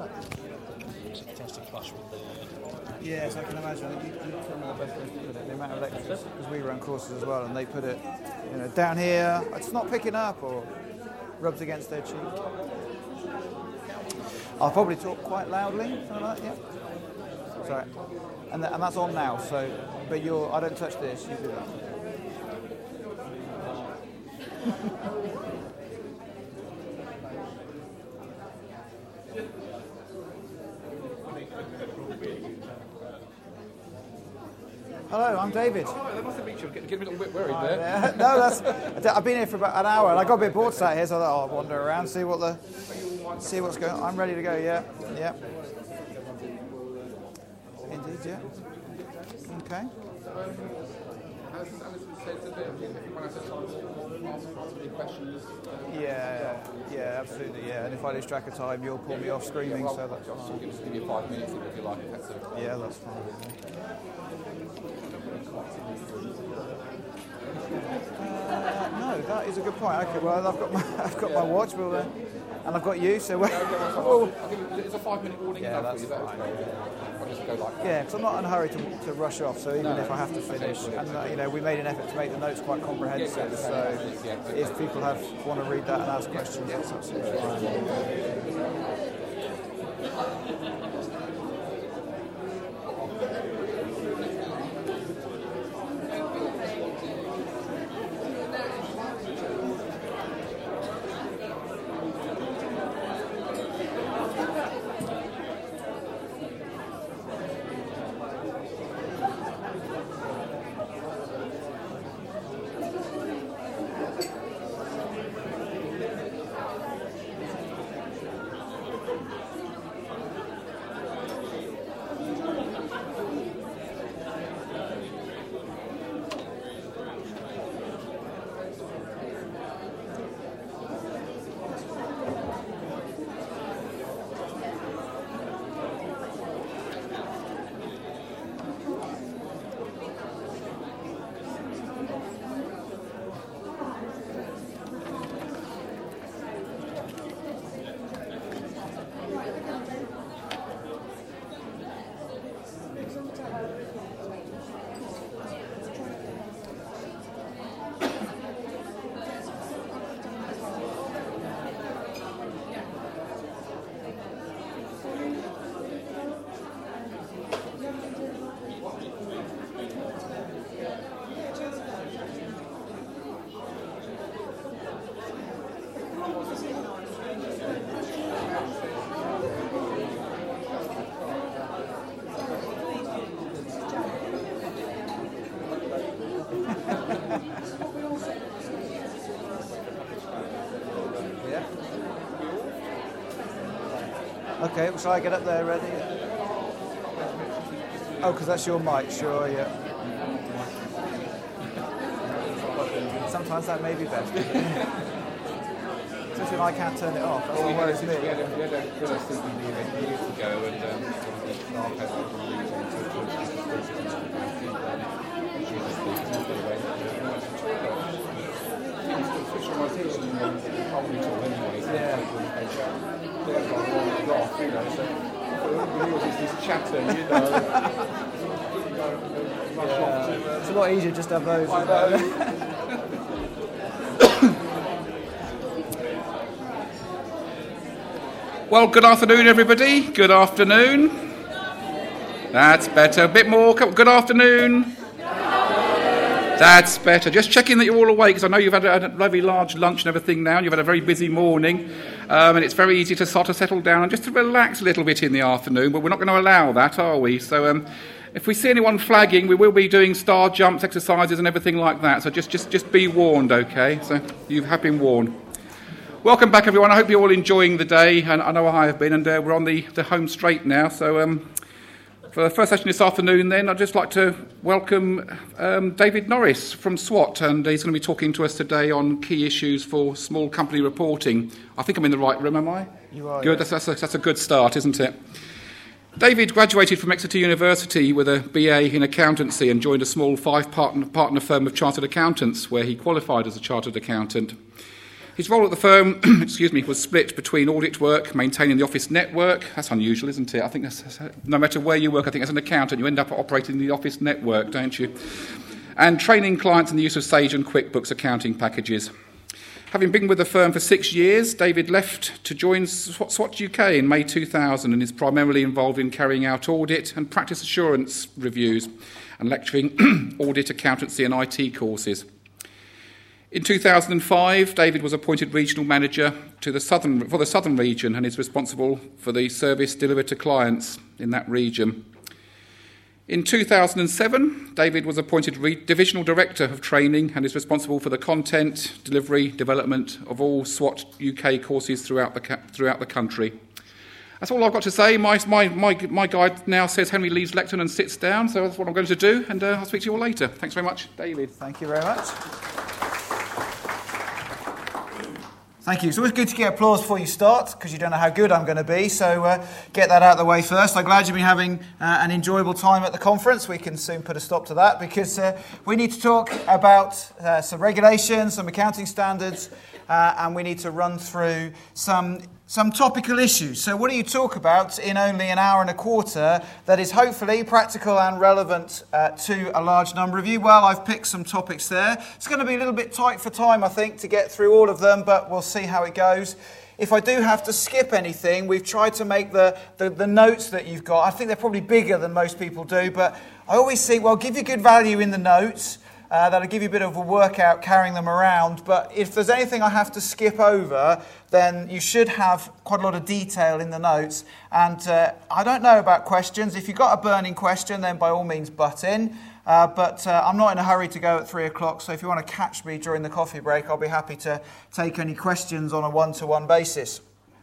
Fantastic flush with the... Yes, I can imagine. I think you tell me the best way to put it. The amount of lectures, because we run courses as well, and they put it, down here. It's not picking up, or rubs against their cheek. I'll probably talk quite loudly, something like that. Yeah. Sorry, and that's on now. So, but I don't touch this. You do that. Hello, I'm David. Oh, that must have been you. Getting a little bit worried there. No, I've been here for about an hour, and I got a bit bored sat here, so I thought I'll wander around, see what's going on. I'm ready to go. Yeah. Indeed, yeah. Okay. As Alison said today, if anyone has time to ask any questions. Yeah, absolutely, yeah. And if I lose track of time, you'll pull me off screaming, so that's fine. I'll give you 5 minutes if you like, if that's okay. Yeah, that's fine. No, that is a good point. Okay, well, I've got my watch, and I've got you, so It's a 5-minute warning. Yeah, that's fine. I'll just go like that. Yeah, because I'm not in a hurry to rush off, so even if I have to finish, and we made an effort to make the notes quite comprehensive, so if people want to read that and ask questions, that's absolutely fine. Okay, shall I get up there ready? Oh, because that's your mic, sure, yeah. Sometimes that may be best. Especially when I can't turn it off. That's what worries me. We had a CBD event years ago, and Mark had some It's a lot easier just to have those. Well, good afternoon, everybody. Good afternoon. That's better. A bit more. Good afternoon. That's better. Just checking that you're all awake, because I know you've had a very large lunch and everything now, and you've had a very busy morning, and it's very easy to sort of settle down and just to relax a little bit in the afternoon, but we're not going to allow that, are we? So if we see anyone flagging, we will be doing star jumps, exercises and everything like that, so just be warned, okay? So you have been warned. Welcome back, everyone. I hope you're all enjoying the day, and I know I have been, and we're on the home straight now, so... For the first session this afternoon, then, I'd just like to welcome David Norris from SWAT, and he's going to be talking to us today on key issues for small company reporting. I think I'm in the right room, am I? You are. Good. Yes. That's a good start, isn't it? David graduated from Exeter University with a BA in accountancy and joined a small 5-partner firm of chartered accountants, where he qualified as a chartered accountant. His role at the firm, was split between audit work, maintaining the office network. That's unusual, isn't it? I think that's, no matter where you work, I think as an accountant, you end up operating the office network, don't you? And training clients in the use of Sage and QuickBooks accounting packages. Having been with the firm for 6 years, David left to join Swatch UK in May 2000 and is primarily involved in carrying out audit and practice assurance reviews and lecturing audit, accountancy and IT courses. In 2005, David was appointed regional manager for the southern region and is responsible for the service delivered to clients in that region. In 2007, David was appointed Divisional Director of Training and is responsible for the content, delivery, development of all SWAT UK courses throughout the country. That's all I've got to say. My guide now says Henry leaves lectern and sits down, so that's what I'm going to do, and I'll speak to you all later. Thanks very much, David. Thank you very much. Thank you. It's always good to get applause before you start, because you don't know how good I'm going to be, so get that out of the way first. I'm glad you've been having an enjoyable time at the conference. We can soon put a stop to that, because we need to talk about some regulations, some accounting standards, and we need to run through some topical issues. So what do you talk about in only an hour and a quarter that is hopefully practical and relevant to a large number of you? Well, I've picked some topics there. It's going to be a little bit tight for time, I think, to get through all of them, but we'll see how it goes. If I do have to skip anything, we've tried to make the notes that you've got. I think they're probably bigger than most people do, but I always think, well, give you good value in the notes. That'll give you a bit of a workout carrying them around. But if there's anything I have to skip over, then you should have quite a lot of detail in the notes. And I don't know about questions. If you've got a burning question, then by all means butt in. But I'm not in a hurry to go at 3 o'clock. So if you want to catch me during the coffee break, I'll be happy to take any questions on a one-to-one basis.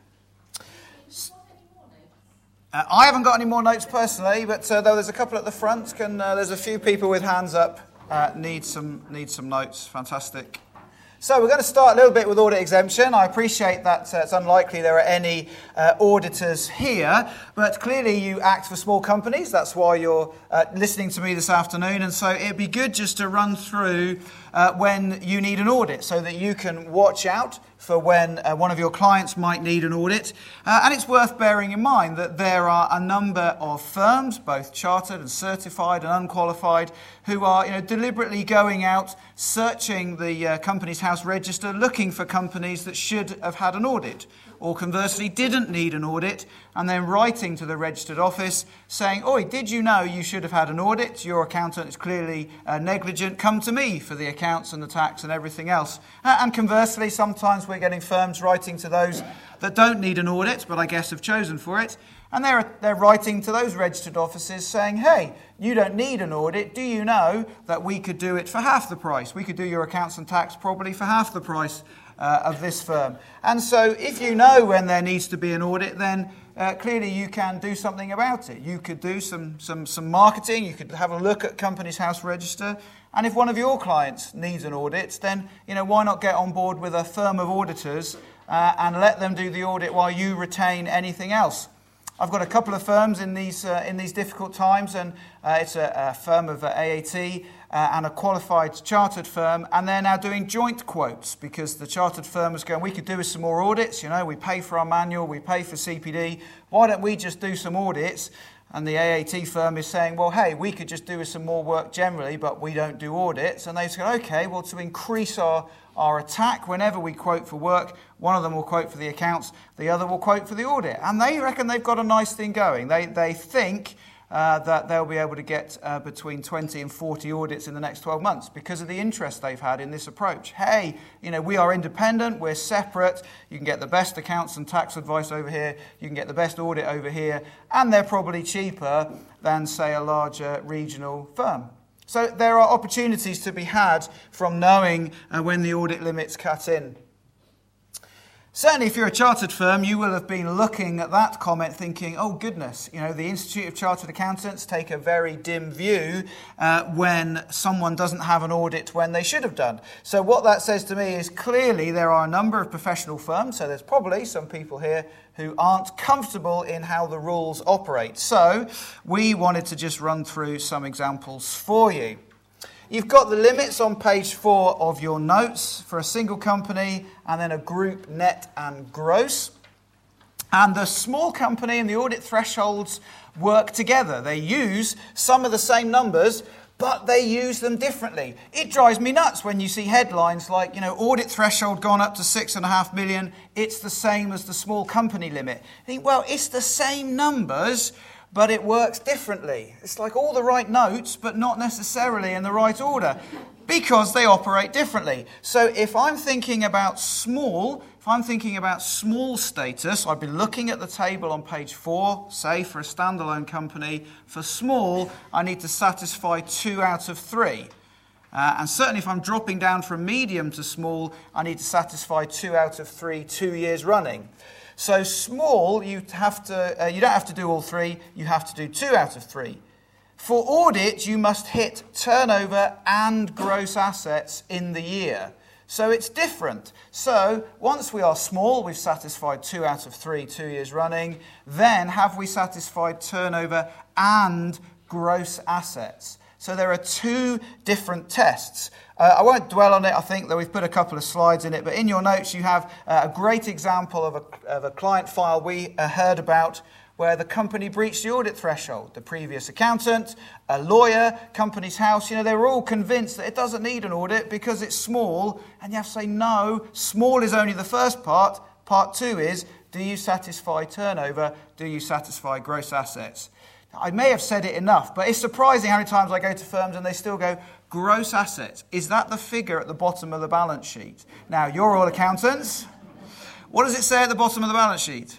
I haven't got any more notes personally, but though there's a couple at the front, there's a few people with hands up. Need some notes. Fantastic. So we're going to start a little bit with audit exemption. I appreciate that it's unlikely there are any auditors here, but clearly you act for small companies. That's why you're listening to me this afternoon. And so it'd be good just to run through when you need an audit so that you can watch out for when one of your clients might need an audit. And it's worth bearing in mind that there are a number of firms, both chartered and certified and unqualified, who are deliberately going out, searching the Companies House register, looking for companies that should have had an audit, or conversely didn't need an audit, and then writing to the registered office saying, "Oi, did you know you should have had an audit? Your accountant is clearly negligent. Come to me for the accounts and the tax and everything else." And conversely, sometimes we're getting firms writing to those that don't need an audit, but I guess have chosen for it. And they're writing to those registered offices saying, "Hey, you don't need an audit. Do you know that we could do it for half the price? We could do your accounts and tax probably for half the price of this firm." And so if you know when there needs to be an audit, then clearly you can do something about it. You could do some marketing. You could have a look at Companies House Register. And if one of your clients needs an audit, then why not get on board with a firm of auditors and let them do the audit while you retain anything else? I've got a couple of firms in these difficult times, and it's a firm of AAT and a qualified chartered firm, and they're now doing joint quotes because the chartered firm is going, "We could do with some more audits, we pay for our manual, we pay for CPD, why don't we just do some audits?" And the AAT firm is saying, "Well, hey, we could just do with some more work generally, but we don't do audits." And they say, "Okay, well, to increase our attack, whenever we quote for work, one of them will quote for the accounts, the other will quote for the audit." And they reckon they've got a nice thing going. They think that they'll be able to get between 20 and 40 audits in the next 12 months because of the interest they've had in this approach. Hey, we are independent, we're separate, you can get the best accounts and tax advice over here, you can get the best audit over here, and they're probably cheaper than, say, a larger regional firm. So there are opportunities to be had from knowing when the audit limits cut in. Certainly, if you're a chartered firm, you will have been looking at that comment thinking, "Oh goodness, the Institute of Chartered Accountants take a very dim view when someone doesn't have an audit when they should have done." So what that says to me is clearly there are a number of professional firms, so there's probably some people here who aren't comfortable in how the rules operate. So we wanted to just run through some examples for you. You've got the limits on page 4 of your notes for a single company and then a group net and gross. And the small company and the audit thresholds work together. They use some of the same numbers, but they use them differently. It drives me nuts when you see headlines like, audit threshold gone up to 6.5 million. It's the same as the small company limit. I think, well, it's the same numbers, but it works differently. It's like all the right notes, but not necessarily in the right order, because they operate differently. So if I'm thinking about small status, I'd be looking at the table on page 4, say for a standalone company. For small, I need to satisfy 2 out of 3. And certainly if I'm dropping down from medium to small, I need to satisfy 2 out of 3 2 years running. So small, you don't have to do all 3, you have to do 2 out of 3. For audit, you must hit turnover and gross assets in the year. So it's different. So once we are small, we've satisfied 2 out of 3 2 years running. Then have we satisfied turnover and gross assets? So there are 2 different tests. I won't dwell on it, I think, though we've put a couple of slides in it. But in your notes, you have a great example of a client file we heard about where the company breached the audit threshold. The previous accountant, a lawyer, company's house, they were all convinced that it doesn't need an audit because it's small. And you have to say, no, small is only the first part. Part 2 is, do you satisfy turnover? Do you satisfy gross assets? I may have said it enough, but it's surprising how many times I go to firms and they still go, gross assets. Is that the figure at the bottom of the balance sheet? Now, you're all accountants. What does it say at the bottom of the balance sheet?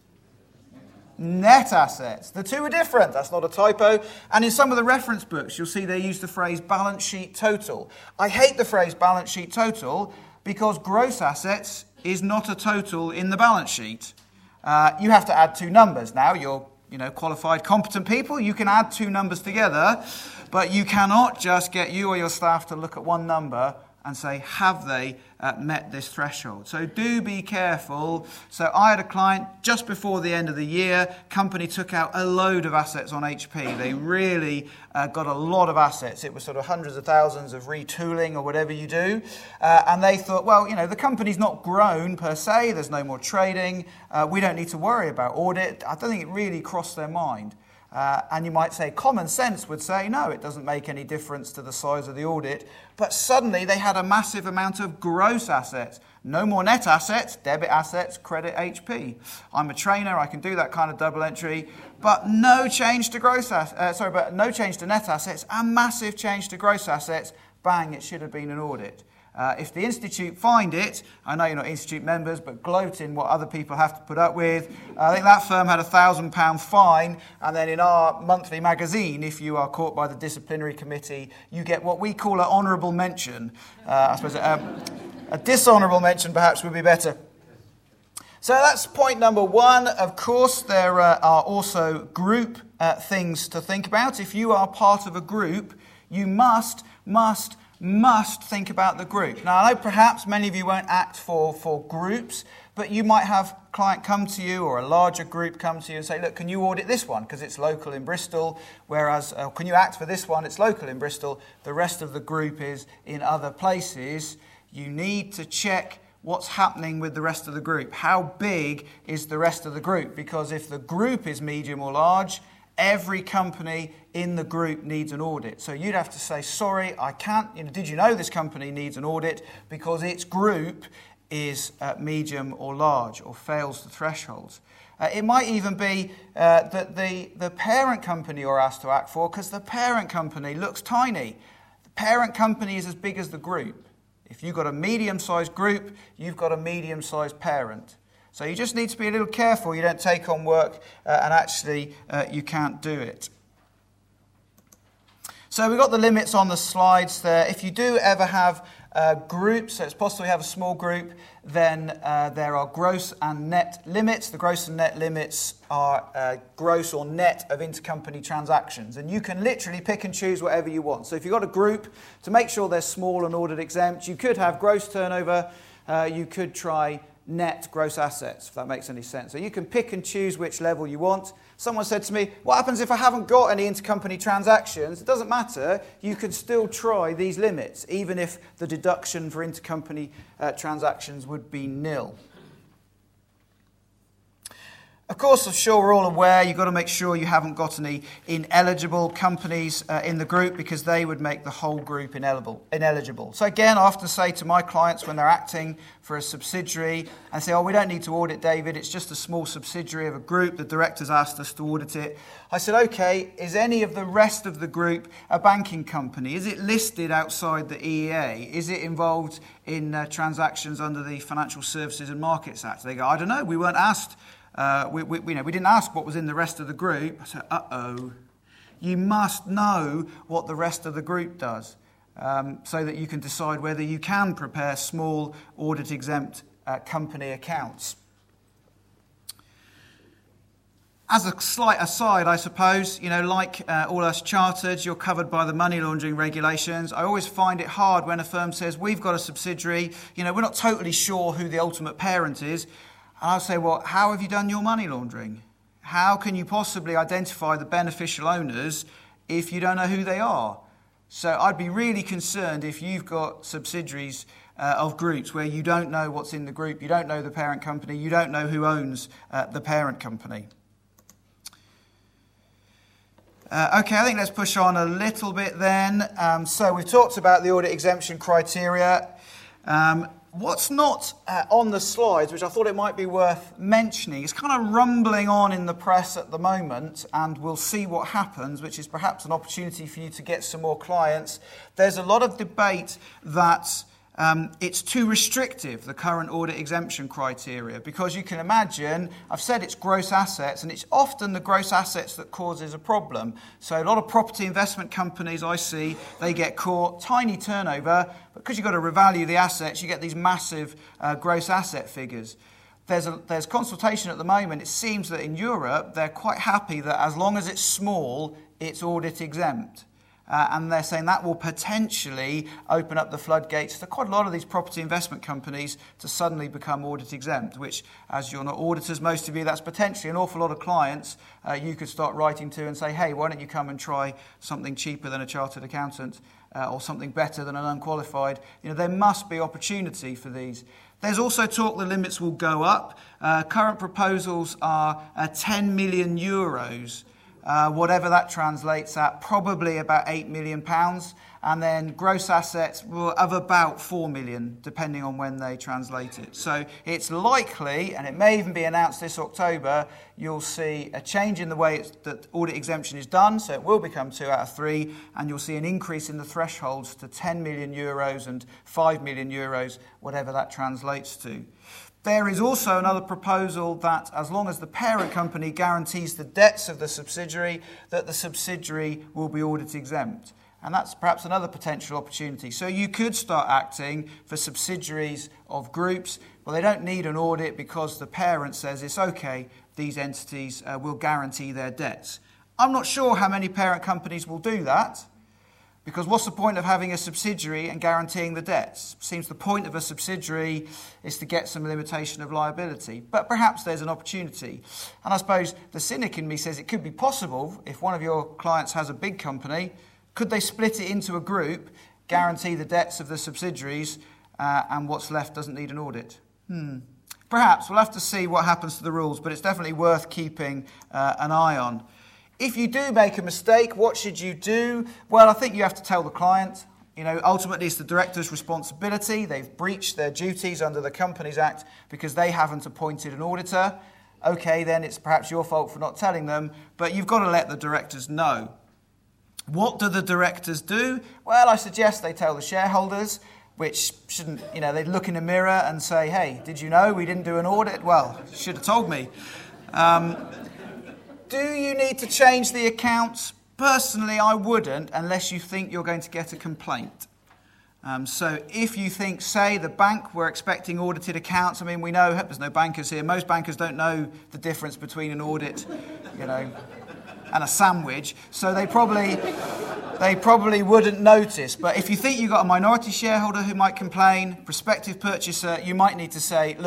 Net assets. The 2 are different. That's not a typo. And in some of the reference books, you'll see they use the phrase balance sheet total. I hate the phrase balance sheet total because gross assets is not a total in the balance sheet. You have to add 2 numbers. Now, you're qualified, competent people. You can add 2 numbers together, but you cannot just get you or your staff to look at one number and say, have they met this threshold? So do be careful. So I had a client just before the end of the year, company took out a load of assets on HP. They really got a lot of assets. It was sort of hundreds of thousands of retooling or whatever you do. And they thought, well, the company's not grown per se. There's no more trading. We don't need to worry about audit. I don't think it really crossed their mind. And you might say common sense would say, no, it doesn't make any difference to the size of the audit. But suddenly they had a massive amount of gross assets. No more net assets, debit assets, credit HP. I'm a trainer, I can do that kind of double entry. But no change to no change to net assets, a massive change to gross assets. Bang, it should have been an audit. If the Institute find it, I know you're not Institute members, but gloat in what other people have to put up with. I think that firm had a £1,000 fine, and then in our monthly magazine, if you are caught by the disciplinary committee, you get what we call an honourable mention. I suppose a dishonourable mention perhaps would be better. So that's point number 1. Of course, there are also group things to think about. If you are part of a group, you must think about the group. Now, I know perhaps many of you won't act for groups, but you might have a client come to you or a larger group come to you and say, look, can you audit this one because it's local in Bristol, whereas can you act for this one, it's local in Bristol, the rest of the group is in other places. You need to check what's happening with the rest of the group. How big is the rest of the group? Because if the group is medium or large, every company in the group needs an audit. So you'd have to say, sorry, I can't, did you know this company needs an audit because its group is medium or large or fails the thresholds. It might even be that the parent company you're asked to act for because the parent company looks tiny. The parent company is as big as the group. If you've got a medium-sized group, you've got a medium-sized parent. So you just need to be a little careful you don't take on work and actually you can't do it. So we've got the limits on the slides there. If you do ever have groups, so it's possible you have a small group, then there are gross and net limits. The gross and net limits are gross or net of intercompany transactions. And you can literally pick and choose whatever you want. So if you've got a group, to make sure they're small and audit exempt, you could have gross turnover, you could try net gross assets, if that makes any sense. So you can pick and choose which level you want. Someone said to me, what happens if I haven't got any intercompany transactions? It doesn't matter. You can still try these limits, even if the deduction for intercompany transactions would be nil. Of course, I'm sure we're all aware you've got to make sure you haven't got any ineligible companies in the group, because they would make the whole group ineligible. So again, I often say to my clients when they're acting for a subsidiary and say, oh, we don't need to audit David, it's just a small subsidiary of a group, the directors asked us to audit it. I said, okay, is any of the rest of the group a banking company? Is it listed outside the EEA? Is it involved in transactions under the Financial Services and Markets Act? They go, I don't know, we weren't asked. We didn't ask what was in the rest of the group. I said, uh-oh. You must know what the rest of the group does, so that you can decide whether you can prepare small audit-exempt company accounts. As a slight aside, I suppose, like all us chartered, you're covered by the money laundering regulations. I always find it hard when a firm says, we've got a subsidiary, we're not totally sure who the ultimate parent is. And I'll say, well, how have you done your money laundering? How can you possibly identify the beneficial owners if you don't know who they are? So I'd be really concerned if you've got subsidiaries of groups where you don't know what's in the group, you don't know the parent company, you don't know who owns the parent company. Okay, I think let's push on a little bit then. So we've talked about the audit exemption criteria. What's not on the slides, which I thought it might be worth mentioning, is kind of rumbling on in the press at the moment, and we'll see what happens, which is perhaps an opportunity for you to get some more clients. There's a lot of debate that it's too restrictive, the current audit exemption criteria, because you can imagine, I've said it's gross assets, and it's often the gross assets that causes a problem. So a lot of property investment companies I see, they get caught, tiny turnover, but because you've got to revalue the assets, you get these massive gross asset figures. There's consultation at the moment. It seems that in Europe, they're quite happy that as long as it's small, it's audit exempt. And they're saying that will potentially open up the floodgates for quite a lot of these property investment companies to suddenly become audit exempt, which, as you're not auditors, most of you, that's potentially an awful lot of clients you could start writing to and say, hey, why don't you come and try something cheaper than a chartered accountant or something better than an unqualified? There must be opportunity for these. There's also talk the limits will go up. Current proposals are 10 million euros. Whatever that translates at, probably about £8 million, and then gross assets of about 4 million, depending on when they translate it. So it's likely, and it may even be announced this October, you'll see a change in the way that audit exemption is done, so it will become 2 out of 3, and you'll see an increase in the thresholds to 10 million euros and 5 million euros, whatever that translates to. There is also another proposal that as long as the parent company guarantees the debts of the subsidiary, that the subsidiary will be audit exempt. And that's perhaps another potential opportunity. So you could start acting for subsidiaries of groups. Well, they don't need an audit because the parent says it's okay, these entities will guarantee their debts. I'm not sure how many parent companies will do that. Because what's the point of having a subsidiary and guaranteeing the debts? Seems the point of a subsidiary is to get some limitation of liability. But perhaps there's an opportunity. And I suppose the cynic in me says it could be possible, if one of your clients has a big company, could they split it into a group, guarantee the debts of the subsidiaries, and what's left doesn't need an audit? Perhaps. We'll have to see what happens to the rules, but it's definitely worth keeping an eye on. If you do make a mistake, what should you do? Well, I think you have to tell the client. Ultimately it's the director's responsibility. They've breached their duties under the Companies Act because they haven't appointed an auditor. Okay, then it's perhaps your fault for not telling them, but you've got to let the directors know. What do the directors do? Well, I suggest they tell the shareholders, which shouldn't, they'd look in a mirror and say, hey, did you know we didn't do an audit? Well, you should have told me. Do you need to change the accounts? Personally, I wouldn't unless you think you're going to get a complaint. So if you think, say, the bank were expecting audited accounts, we know there's no bankers here. Most bankers don't know the difference between an audit, and a sandwich. So they probably wouldn't notice. But if you think you've got a minority shareholder who might complain, prospective purchaser, you might need to say, look,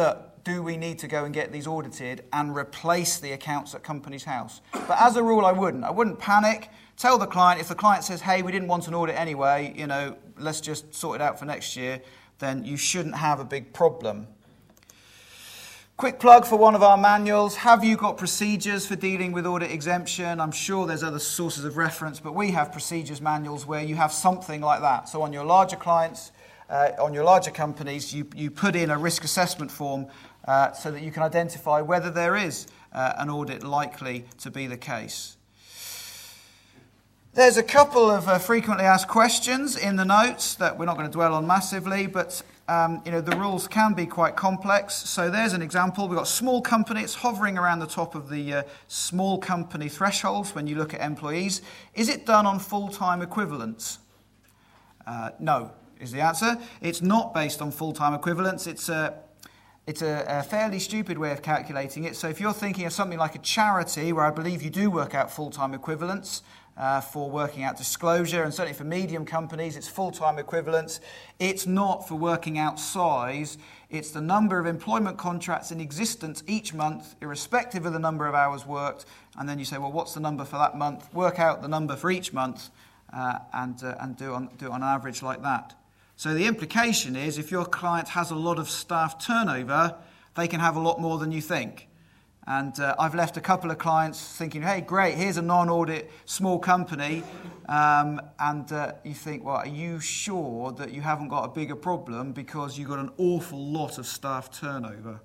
do we need to go and get these audited and replace the accounts at Companies House? But as a rule, I wouldn't panic. Tell the client, if the client says, hey, we didn't want an audit anyway, let's just sort it out for next year, then you shouldn't have a big problem. Quick plug for one of our manuals. Have you got procedures for dealing with audit exemption? I'm sure there's other sources of reference, but we have procedures manuals where you have something like that. So on your larger clients, on your larger companies, you put in a risk assessment form so that you can identify whether there is an audit likely to be the case. There's a couple of frequently asked questions in the notes that we're not going to dwell on massively, but the rules can be quite complex. So there's an example. We've got small company. It's hovering around the top of the small company thresholds when you look at employees. Is it done on full-time equivalents? No, is the answer. It's not based on full-time equivalents. It's a fairly stupid way of calculating it. So if you're thinking of something like a charity, where I believe you do work out full-time equivalents, for working out disclosure, and certainly for medium companies, it's full-time equivalents. It's not for working out size. It's the number of employment contracts in existence each month, irrespective of the number of hours worked. And then you say, well, what's the number for that month? Work out the number for each month and do it on average like that. So the implication is, if your client has a lot of staff turnover, they can have a lot more than you think. And I've left a couple of clients thinking, hey, great, here's a non-audit small company. And you think, well, are you sure that you haven't got a bigger problem because you've got an awful lot of staff turnover?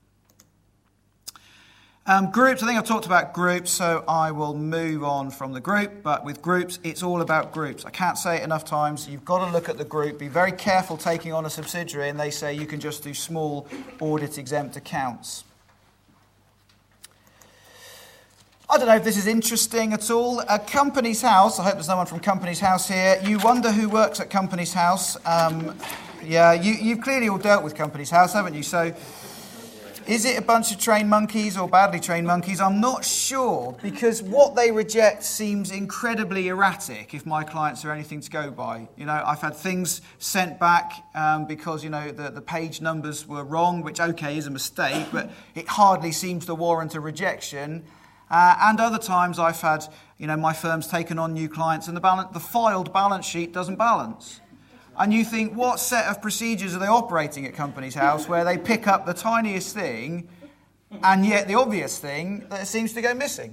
Groups, I think I've talked about groups, so I will move on from the group. But with groups, it's all about groups. I can't say it enough times. You've got to look at the group. Be very careful taking on a subsidiary, and they say you can just do small audit-exempt accounts. I don't know if this is interesting at all. Companies House, I hope there's no one from Companies House here. You wonder who works at Companies House. You've clearly all dealt with Companies House, haven't you? So is it a bunch of trained monkeys or badly trained monkeys? I'm not sure, because what they reject seems incredibly erratic if my clients are anything to go by. I've had things sent back because, the page numbers were wrong, which, okay, is a mistake, but it hardly seems to warrant a rejection. And other times I've had, my firm's taken on new clients and the filed balance sheet doesn't balance. And you think, what set of procedures are they operating at Companies House where they pick up the tiniest thing and yet the obvious thing that seems to go missing?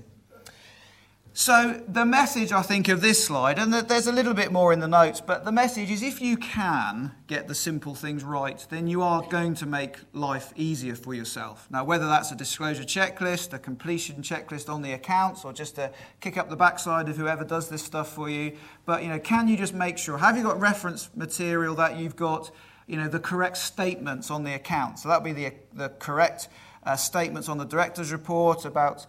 So the message, I think, of this slide, and there's a little bit more in the notes, but the message is, if you can get the simple things right, then you are going to make life easier for yourself. Now, whether that's a disclosure checklist, a completion checklist on the accounts, or just a kick up the backside of whoever does this stuff for you, but, can you just make sure, have you got reference material that you've got, the correct statements on the account? So that'll be the correct statements on the director's report about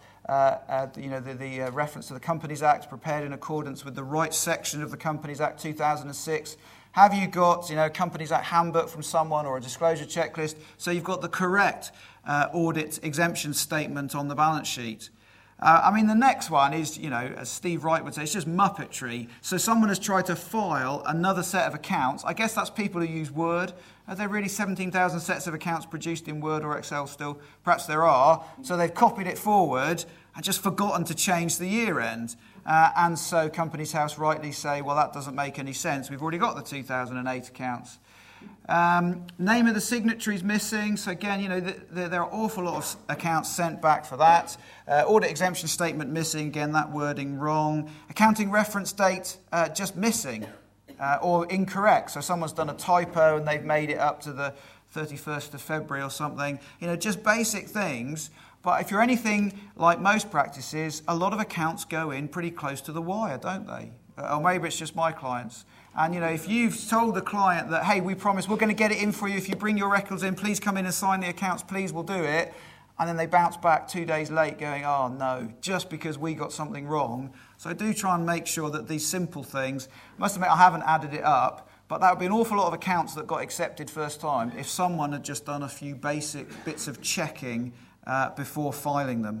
the reference to the Companies Act prepared in accordance with the right section of the Companies Act 2006. Have you got, Companies Act handbook from someone or a disclosure checklist? So you've got the correct audit exemption statement on the balance sheet. The next one is, as Steve Wright would say, it's just muppetry. So someone has tried to file another set of accounts. I guess that's people who use Word. Are there really 17,000 sets of accounts produced in Word or Excel still? Perhaps there are. So they've copied it forward and just forgotten to change the year end. And so Companies House rightly say, well, that doesn't make any sense. We've already got the 2008 accounts. Name of the signatories missing. So again, there are an awful lot of accounts sent back for that. Audit exemption statement missing. Again, that wording wrong. Accounting reference date just missing or incorrect. So someone's done a typo and they've made it up to the 31st of February or something. Just basic things. But if you're anything like most practices, a lot of accounts go in pretty close to the wire, don't they? Or maybe it's just my clients. And, if you've told the client that, hey, we promise we're going to get it in for you. If you bring your records in, please come in and sign the accounts, please, we'll do it. And then they bounce back 2 days late going, oh, no, just because we got something wrong. So I do try and make sure that these simple things, I must admit I haven't added it up, but that would be an awful lot of accounts that got accepted first time if someone had just done a few basic bits of checking before filing them.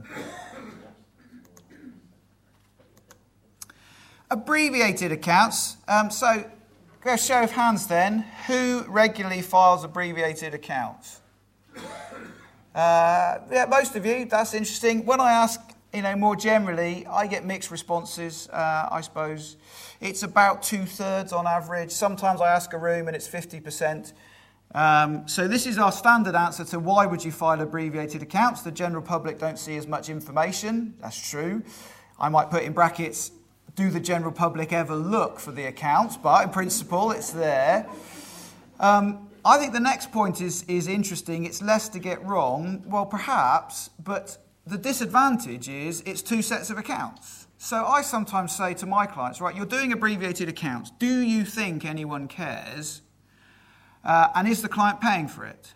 Abbreviated accounts. So, a show of hands then. Who regularly files abbreviated accounts? Yeah, most of you, that's interesting. When I ask, more generally, I get mixed responses, I suppose. It's about 2/3 on average. Sometimes I ask a room and it's 50%. So this is our standard answer to why would you file abbreviated accounts. The general public don't see as much information. That's true. I might put in brackets, do the general public ever look for the accounts? But in principle, it's there. I think the next point is interesting. It's less to get wrong. Well, perhaps, but the disadvantage is it's two sets of accounts. So I sometimes say to my clients, right, you're doing abbreviated accounts. Do you think anyone cares? And is the client paying for it?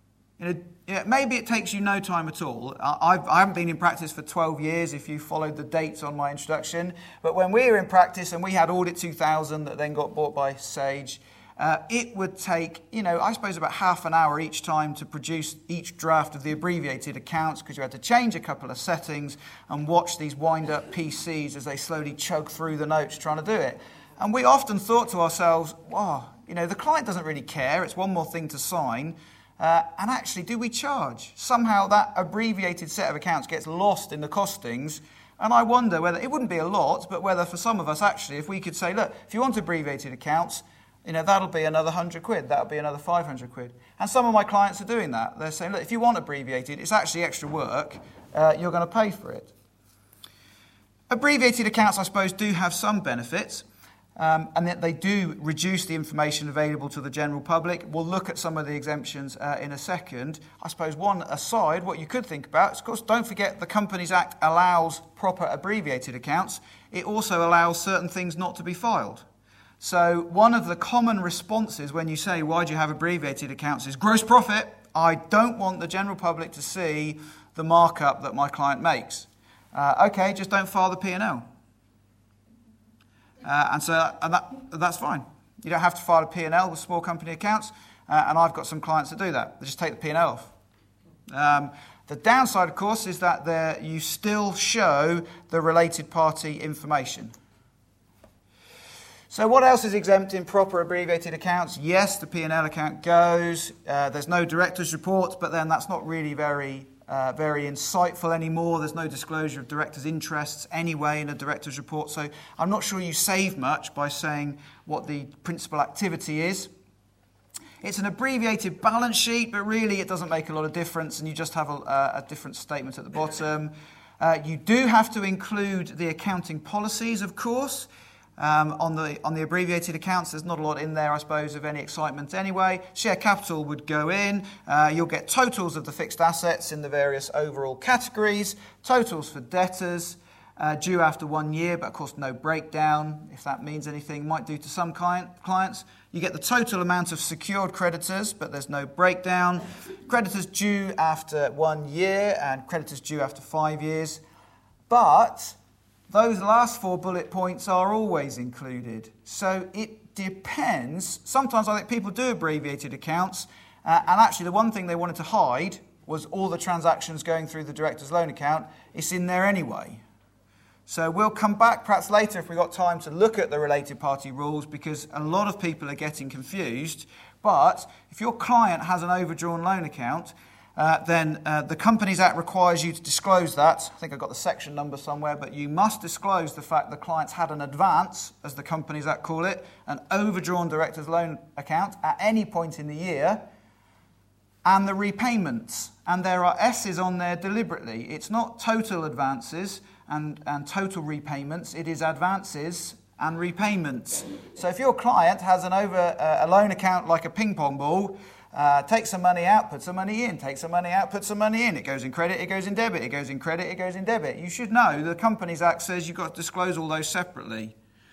Maybe it takes you no time at all. I haven't been in practice for 12 years, if you followed the dates on my introduction. But when we were in practice and we had Audit 2000 that then got bought by Sage, it would take, I suppose about half an hour each time to produce each draft of the abbreviated accounts, because you had to change a couple of settings and watch these wind-up PCs as they slowly chug through the notes trying to do it. And we often thought to ourselves, wow, the client doesn't really care. It's one more thing to sign. And actually, do we charge? Somehow that abbreviated set of accounts gets lost in the costings. And I wonder whether, it wouldn't be a lot, but whether for some of us actually, if we could say, look, if you want abbreviated accounts, that'll be another 100 quid, that'll be another 500 quid. And some of my clients are doing that. They're saying, look, if you want abbreviated, it's actually extra work, you're going to pay for it. Abbreviated accounts, I suppose, do have some benefits, and that they do reduce the information available to the general public. We'll look at some of the exemptions in a second. I suppose one aside, what you could think about is, of course, don't forget the Companies Act allows proper abbreviated accounts. It also allows certain things not to be filed. So one of the common responses when you say, why do you have abbreviated accounts, is gross profit. I don't want the general public to see the markup that my client makes. Okay, just don't file the P&L. And that's fine. You don't have to file a P&L with small company accounts, and I've got some clients that do that. They just take the P&L off. The downside, of course, is that you still show the related party information. So what else is exempt in proper abbreviated accounts? Yes, the P&L account goes. There's no director's report, but then that's not really very insightful anymore. There's no disclosure of directors' interests anyway in a director's report. So I'm not sure you save much by saying what the principal activity is. It's an abbreviated balance sheet, but really it doesn't make a lot of difference, and you just have a different statement at the bottom. You do have to include the accounting policies, of course. On the abbreviated accounts, there's not a lot in there, I suppose, of any excitement anyway. Share capital would go in. You'll get totals of the fixed assets in the various overall categories, totals for debtors, due after 1 year, but of course no breakdown, if that means anything. Might do to some clients. You get the total amount of secured creditors, but there's no breakdown. Creditors due after 1 year and creditors due after 5 years. But those last 4 bullet points are always included. So it depends. Sometimes I think people do abbreviated accounts, and actually the one thing they wanted to hide was all the transactions going through the director's loan account. It's in there anyway. So we'll come back perhaps later if we've got time to look at the related party rules, because a lot of people are getting confused. But if your client has an overdrawn loan account, then the Companies Act requires you to disclose that. I think I've got the section number somewhere, but you must disclose the fact the client's had an advance, as the Companies Act call it, an overdrawn director's loan account at any point in the year, and the repayments. And there are S's on there deliberately. It's not total advances and total repayments. It is advances and repayments. So if your client has a loan account like a ping pong ball, take some money out, put some money in, take some money out, put some money in. It goes in credit, it goes in debit, it goes in credit, it goes in debit. You should know the Companies Act says you've got to disclose all those separately.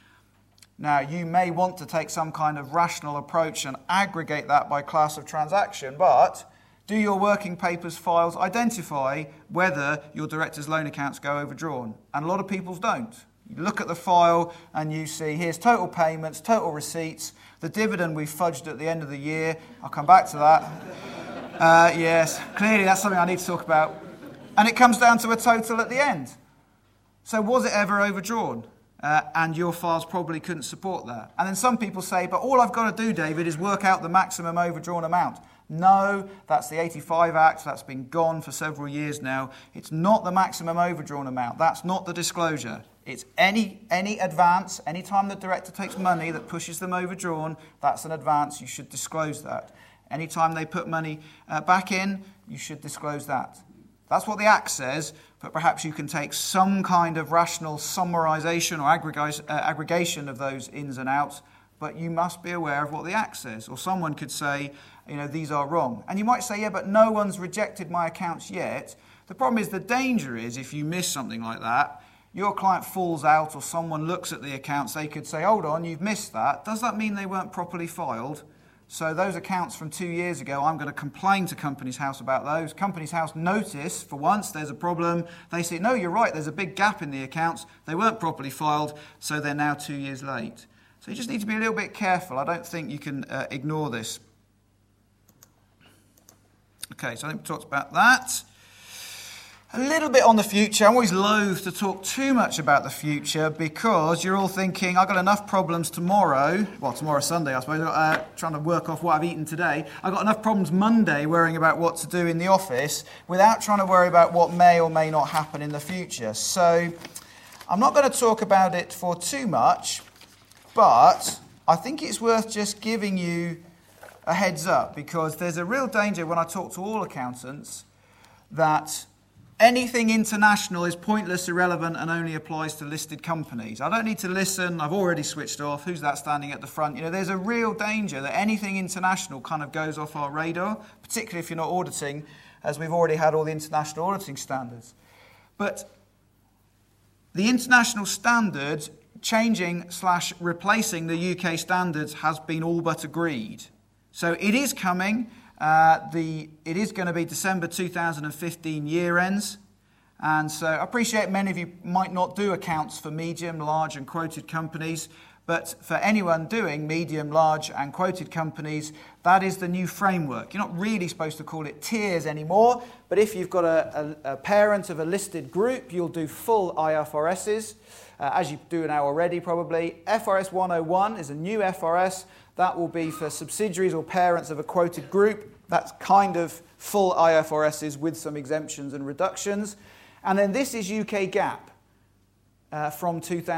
Now, you may want to take some kind of rational approach and aggregate that by class of transaction, but do your working papers files identify whether your director's loan accounts go overdrawn? And a lot of people's don't. You look at the file and you see here's total payments, total receipts, the dividend we fudged at the end of the year. I'll come back to that. Yes, clearly that's something I need to talk about. And it comes down to a total at the end. So was it ever overdrawn? And your files probably couldn't support that. And then some people say, but all I've got to do, David, is work out the maximum overdrawn amount. No, that's the 85 Act. That's been gone for several years now. It's not the maximum overdrawn amount. That's not the disclosure. It's any advance, any time the director takes money that pushes them overdrawn, that's an advance. You should disclose that. Anytime they put money back in, you should disclose that. That's what the Act says, but perhaps you can take some kind of rational summarisation or aggregation of those ins and outs, but you must be aware of what the Act says. Or someone could say, these are wrong. And you might say, yeah, but no one's rejected my accounts yet. The problem is, the danger is, if you miss something like that, your client falls out or someone looks at the accounts, they could say, hold on, you've missed that. Does that mean they weren't properly filed? So those accounts from 2 years ago, I'm going to complain to Companies House about those. Companies House notice, for once, there's a problem. They say, no, you're right, there's a big gap in the accounts. They weren't properly filed, so they're now 2 years late. So you just need to be a little bit careful. I don't think you can ignore this. Okay, so I think we talked about that. A little bit on the future. I'm always loath to talk too much about the future because you're all thinking, I've got enough problems tomorrow. Well, tomorrow's Sunday, I suppose. Trying to work off what I've eaten today. I've got enough problems Monday worrying about what to do in the office without trying to worry about what may or may not happen in the future. So I'm not going to talk about it for too much, but I think it's worth just giving you a heads up because there's a real danger when I talk to all accountants that anything international is pointless, irrelevant, and only applies to listed companies. I don't need to listen. I've already switched off. Who's that standing at the front? There's a real danger that anything international kind of goes off our radar, particularly if you're not auditing, as we've already had all the international auditing standards. But the international standards changing/replacing the UK standards has been all but agreed. So it is coming. It is going to be December 2015 year ends. And so I appreciate many of you might not do accounts for medium, large and quoted companies. But for anyone doing medium, large and quoted companies, that is the new framework. You're not really supposed to call it tiers anymore. But if you've got a parent of a listed group, you'll do full IFRSs, as you do now already probably. FRS 101 is a new FRS. That will be for subsidiaries or parents of a quoted group. That's kind of full IFRSs with some exemptions and reductions. And then this is UK GAAP from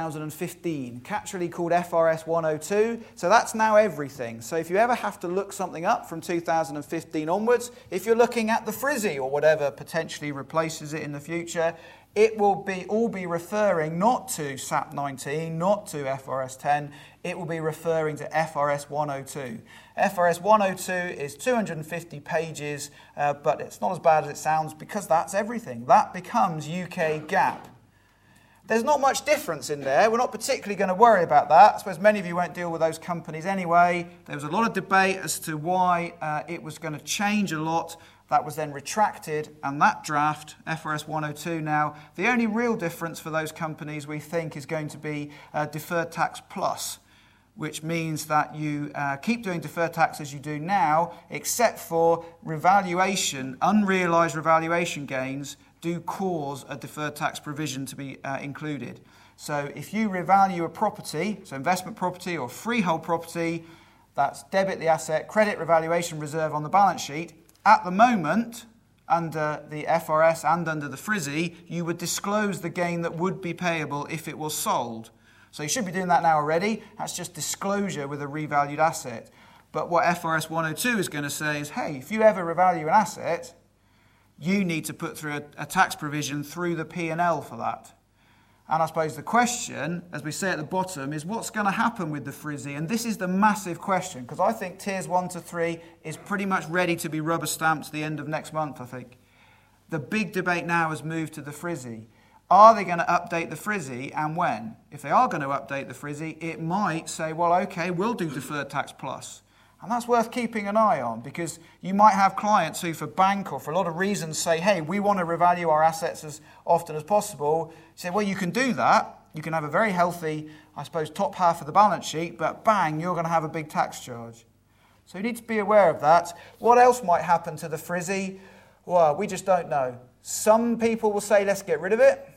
2015, catchily called FRS 102. So that's now everything. So if you ever have to look something up from 2015 onwards, if you're looking at the FRSI or whatever potentially replaces it in the future, it will all be referring not to SAP 19, not to FRS 10, it will be referring to FRS 102. FRS 102 is 250 pages, but it's not as bad as it sounds because that's everything. That becomes UK GAAP. There's not much difference in there. We're not particularly going to worry about that. I suppose many of you won't deal with those companies anyway. There was a lot of debate as to why it was going to change a lot. That was then retracted, and that draft, FRS 102 now, the only real difference for those companies we think is going to be deferred tax plus, which means that you keep doing deferred tax as you do now, except for revaluation, unrealised revaluation gains do cause a deferred tax provision to be included. So if you revalue a property, so investment property or freehold property, that's debit the asset, credit revaluation reserve on the balance sheet. At the moment, under the FRS and under the FRSI, you would disclose the gain that would be payable if it was sold. So you should be doing that now already. That's just disclosure with a revalued asset. But what FRS 102 is going to say is, hey, if you ever revalue an asset, you need to put through a tax provision through the P&L for that. And I suppose the question, as we say at the bottom, is what's going to happen with the FRSI? And this is the massive question, because I think tiers 1 to 3 is pretty much ready to be rubber stamped at the end of next month, I think. The big debate now has moved to the FRSI. Are they going to update the FRSI, and when? If they are going to update the FRSI, it might say, well, okay, we'll do deferred tax plus. And that's worth keeping an eye on, because you might have clients who, for bank or for a lot of reasons, say, hey, we want to revalue our assets as often as possible. You say, well, you can do that. You can have a very healthy, I suppose, top half of the balance sheet, but bang, you're going to have a big tax charge. So you need to be aware of that. What else might happen to the FRSI? Well, we just don't know. Some people will say, let's get rid of it.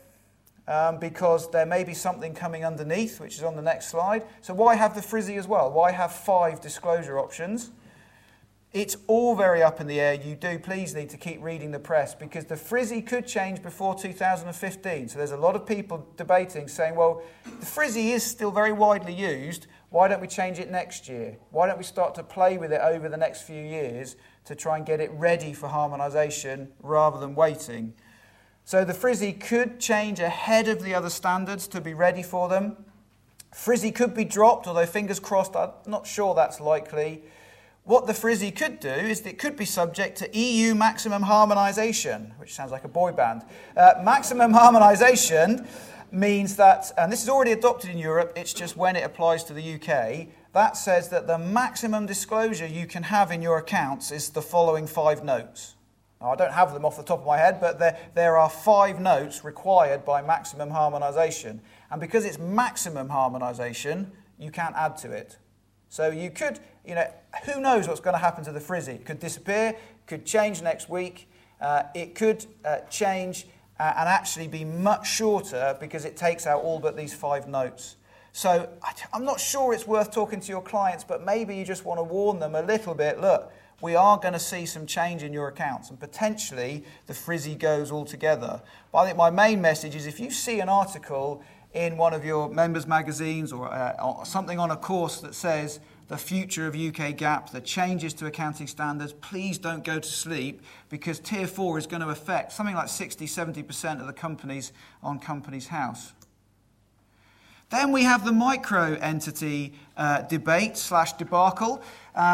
Because there may be something coming underneath, which is on the next slide. So why have the FRSI as well? Why have 5 disclosure options? It's all very up in the air. You do please need to keep reading the press because the Frizzy could change before 2015. So there's a lot of people debating, saying, well, the Frizzy is still very widely used. Why don't we change it next year? Why don't we start to play with it over the next few years to try and get it ready for harmonisation rather than waiting? So the Frizzy could change ahead of the other standards to be ready for them. Frizzy could be dropped, although fingers crossed, I'm not sure that's likely. What the Frizzy could do is it could be subject to EU maximum harmonisation, which sounds like a boy band. Maximum harmonisation means that, and this is already adopted in Europe, it's just when it applies to the UK, that says that the maximum disclosure you can have in your accounts is the following 5 notes. Now, I don't have them off the top of my head, but there are 5 notes required by maximum harmonisation. And because it's maximum harmonisation, you can't add to it. So you could, who knows what's going to happen to the Frizzy? It could disappear, could change next week, it could change and actually be much shorter because it takes out all but these 5 notes. So I'm not sure it's worth talking to your clients, but maybe you just want to warn them a little bit. Look, we are going to see some change in your accounts and potentially the Frizzy goes altogether. But I think my main message is if you see an article in one of your members' magazines or something on a course that says the future of UK GAAP, the changes to accounting standards, please don't go to sleep because Tier 4 is going to affect something like 60-70% of the companies on Companies House. Then we have the micro entity debate/debacle.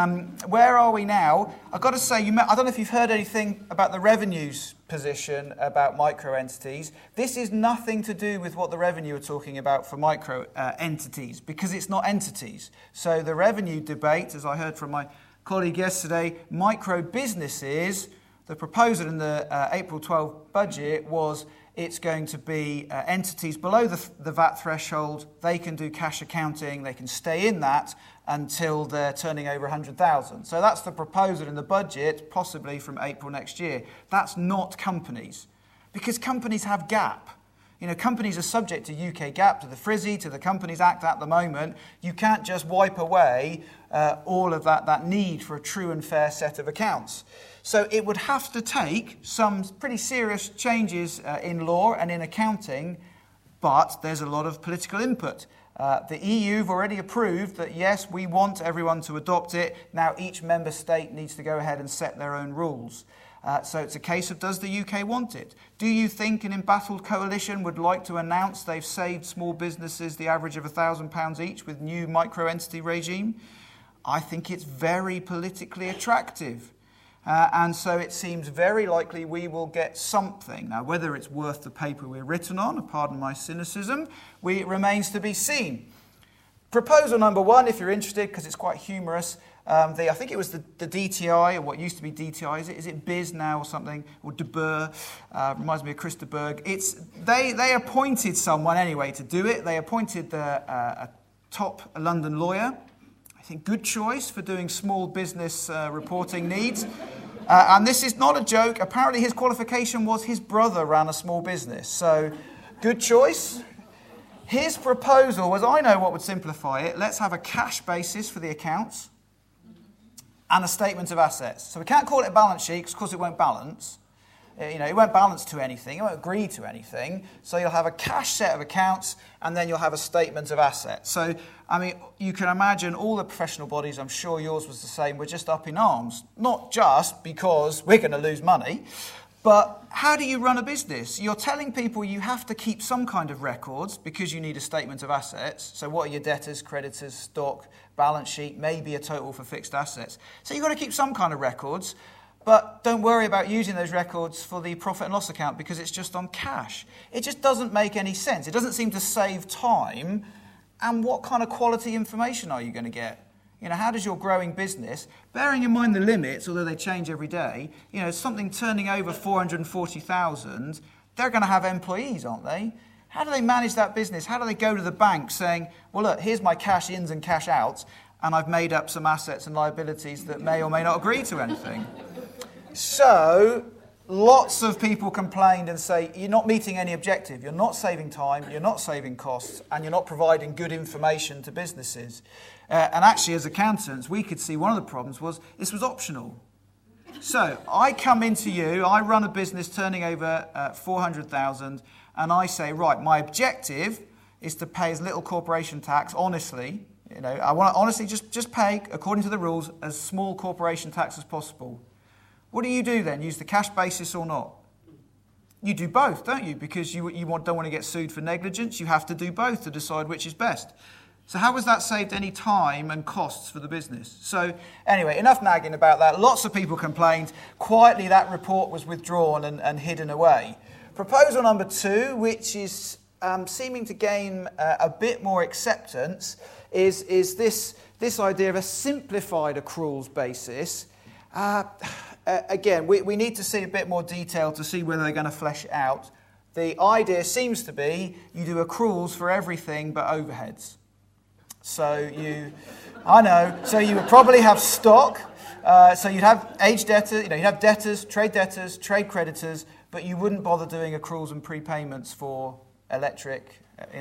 Where are we now? I've got to say, I don't know if you've heard anything about the revenues position about micro entities. This is nothing to do with what the revenue are talking about for micro entities because it's not entities. So the revenue debate, as I heard from my colleague yesterday, micro businesses, the proposal in the April 12 budget was it's going to be entities below the VAT threshold. They can do cash accounting. They can stay in that until they're turning over 100,000. So that's the proposal in the budget, possibly from April next year. That's not companies, because companies have GAAP. Companies are subject to UK GAAP, to the Frizzy, to the Companies Act at the moment. You can't just wipe away all of that need for a true and fair set of accounts. So it would have to take some pretty serious changes in law and in accounting, but there's a lot of political input. The EU have already approved that, yes, we want everyone to adopt it. Now each member state needs to go ahead and set their own rules. So it's a case of, does the UK want it? Do you think an embattled coalition would like to announce they've saved small businesses the average of £1,000 each with new micro-entity regime? I think it's very politically attractive. And so it seems very likely we will get something. Now, whether it's worth the paper we're written on, pardon my cynicism, it remains to be seen. Proposal number 1, if you're interested, because it's quite humorous, I think it was the DTI, or what used to be DTI, is it BIS now or something, or De Boer, reminds me of Chris de Burgh. They appointed someone anyway to do it. They appointed a top London lawyer. I think good choice for doing small business reporting needs. And this is not a joke. Apparently his qualification was his brother ran a small business. So good choice. His proposal was, I know what would simplify it. Let's have a cash basis for the accounts and a statement of assets. So we can't call it a balance sheet because, of course, it won't balance. It won't balance to anything. It won't agree to anything. So you'll have a cash set of accounts and then you'll have a statement of assets. So, you can imagine all the professional bodies, I'm sure yours was the same, were just up in arms. Not just because we're going to lose money, but how do you run a business? You're telling people you have to keep some kind of records because you need a statement of assets. So what are your debtors, creditors, stock, balance sheet, maybe a total for fixed assets. So you've got to keep some kind of records. But don't worry about using those records for the profit and loss account because it's just on cash. It just doesn't make any sense. It doesn't seem to save time. And what kind of quality information are you going to get? How does your growing business, bearing in mind the limits, although they change every day, something turning over 440,000, they're going to have employees, aren't they? How do they manage that business? How do they go to the bank saying, well, look, here's my cash ins and cash outs, and I've made up some assets and liabilities that may or may not agree to anything? So lots of people complained and say, you're not meeting any objective, you're not saving time, you're not saving costs, and you're not providing good information to businesses. And actually, as accountants, we could see one of the problems was this was optional. So I come into you, I run a business turning over 400,000, and I say, right, my objective is to pay as little corporation tax, honestly. I want to honestly just pay, according to the rules, as small corporation tax as possible. What do you do then? Use the cash basis or not? You do both, don't you? Because you don't want to get sued for negligence. You have to do both to decide which is best. So how has that saved any time and costs for the business? So anyway, enough nagging about that. Lots of people complained. Quietly, that report was withdrawn and hidden away. Proposal number 2, which is seeming to gain a bit more acceptance, is this idea of a simplified accruals basis. Again, we need to see a bit more detail to see whether they're going to flesh it out. The idea seems to be you do accruals for everything but overheads. So you would probably have stock. So you'd have aged debtors, you'd have debtors, trade creditors, but you wouldn't bother doing accruals and prepayments for electric,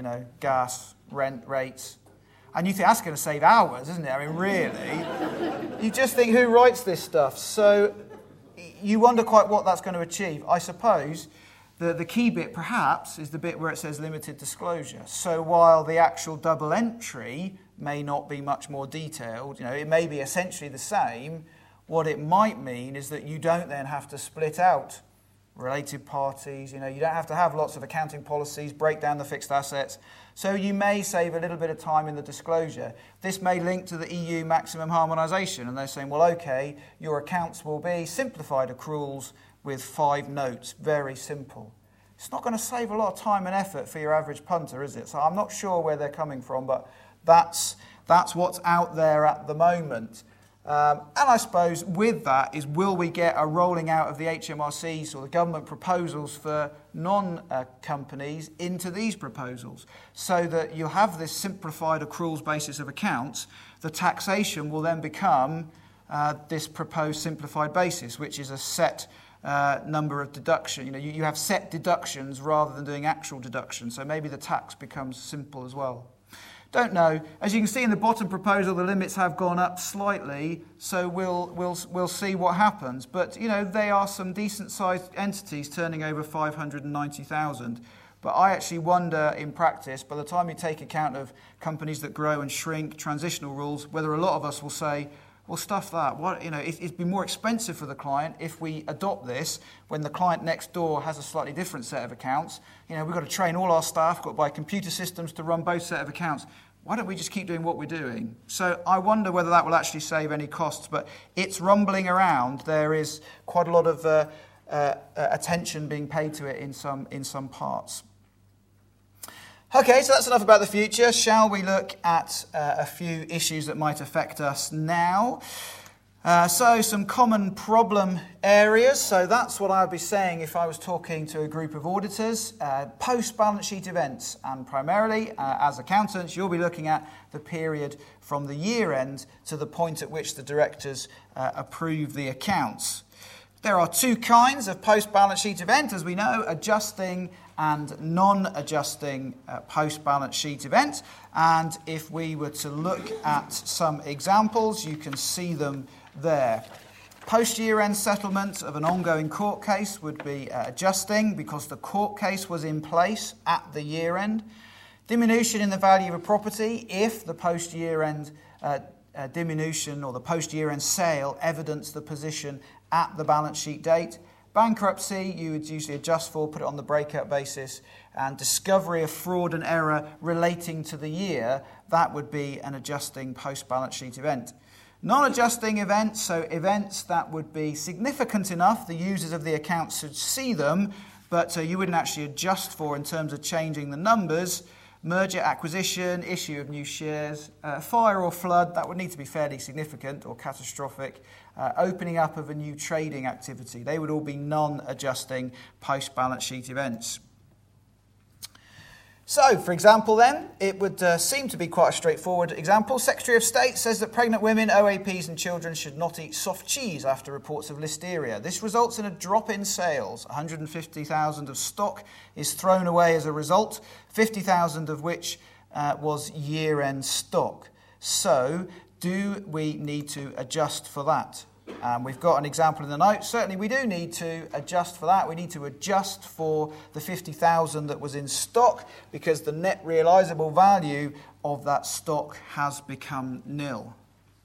gas, rent rates. And you think that's going to save hours, isn't it? I mean, really? You just think, who writes this stuff? So you wonder quite what that's going to achieve. I suppose the key bit, perhaps, is the bit where it says limited disclosure. So while the actual double entry may not be much more detailed, it may be essentially the same, what it might mean is that you don't then have to split out related parties. You don't have to have lots of accounting policies, break down the fixed assets. So you may save a little bit of time in the disclosure. This may link to the EU maximum harmonisation, and they're saying, well, okay, your accounts will be simplified accruals with 5 notes, very simple. It's not going to save a lot of time and effort for your average punter, is it? So I'm not sure where they're coming from, but that's what's out there at the moment. And I suppose with that is, will we get a rolling out of the HMRCs or the government proposals for non-companies into these proposals, so that you'll have this simplified accruals basis of accounts. The taxation will then become this proposed simplified basis, which is a set number of deduction. You have set deductions rather than doing actual deductions, so maybe the tax becomes simple as well. Don't know. As you can see in the bottom proposal, the limits have gone up slightly, so we'll see what happens. But they are some decent-sized entities turning over 590,000. But I actually wonder, in practice, by the time you take account of companies that grow and shrink, transitional rules, whether a lot of us will say, well, stuff that. It'd be more expensive for the client if we adopt this when the client next door has a slightly different set of accounts. We've got to train all our staff, got to buy computer systems to run both set of accounts. Why don't we just keep doing what we're doing? So I wonder whether that will actually save any costs. But it's rumbling around. There is quite a lot of attention being paid to it in some parts. Okay, so that's enough about the future. Shall we look at a few issues that might affect us now? So some common problem areas. So that's what I'd be saying if I was talking to a group of auditors. Post-balance sheet events. And primarily, as accountants, you'll be looking at the period from the year end to the point at which the directors approve the accounts. There are 2 kinds of post-balance sheet event, as we know, adjusting and non-adjusting post-balance sheet event. And if we were to look at some examples, you can see them there. Post-year-end settlement of an ongoing court case would be adjusting because the court case was in place at the year-end. Diminution in the value of a property if the post-year-end diminution or the post-year-end sale evidence the position at the balance sheet date. Bankruptcy, you would usually adjust for, put it on the breakout basis. And discovery of fraud and error relating to the year, that would be an adjusting post-balance sheet event. Non-adjusting events, so events that would be significant enough, the users of the account should see them, but you wouldn't actually adjust for in terms of changing the numbers. Merger, acquisition, issue of new shares, fire or flood, that would need to be fairly significant or catastrophic. Opening up of a new trading activity, they would all be non-adjusting post-balance sheet events. So, for example then, it would seem to be quite a straightforward example. Secretary of State says that pregnant women, OAPs and children should not eat soft cheese after reports of listeria. This results in a drop in sales. 150,000 of stock is thrown away as a result, 50,000 of which was year-end stock. So, do we need to adjust for that? We've got an example in the notes. Certainly we do need to adjust for that. We need to adjust for the 50,000 that was in stock because the net realisable value of that stock has become nil.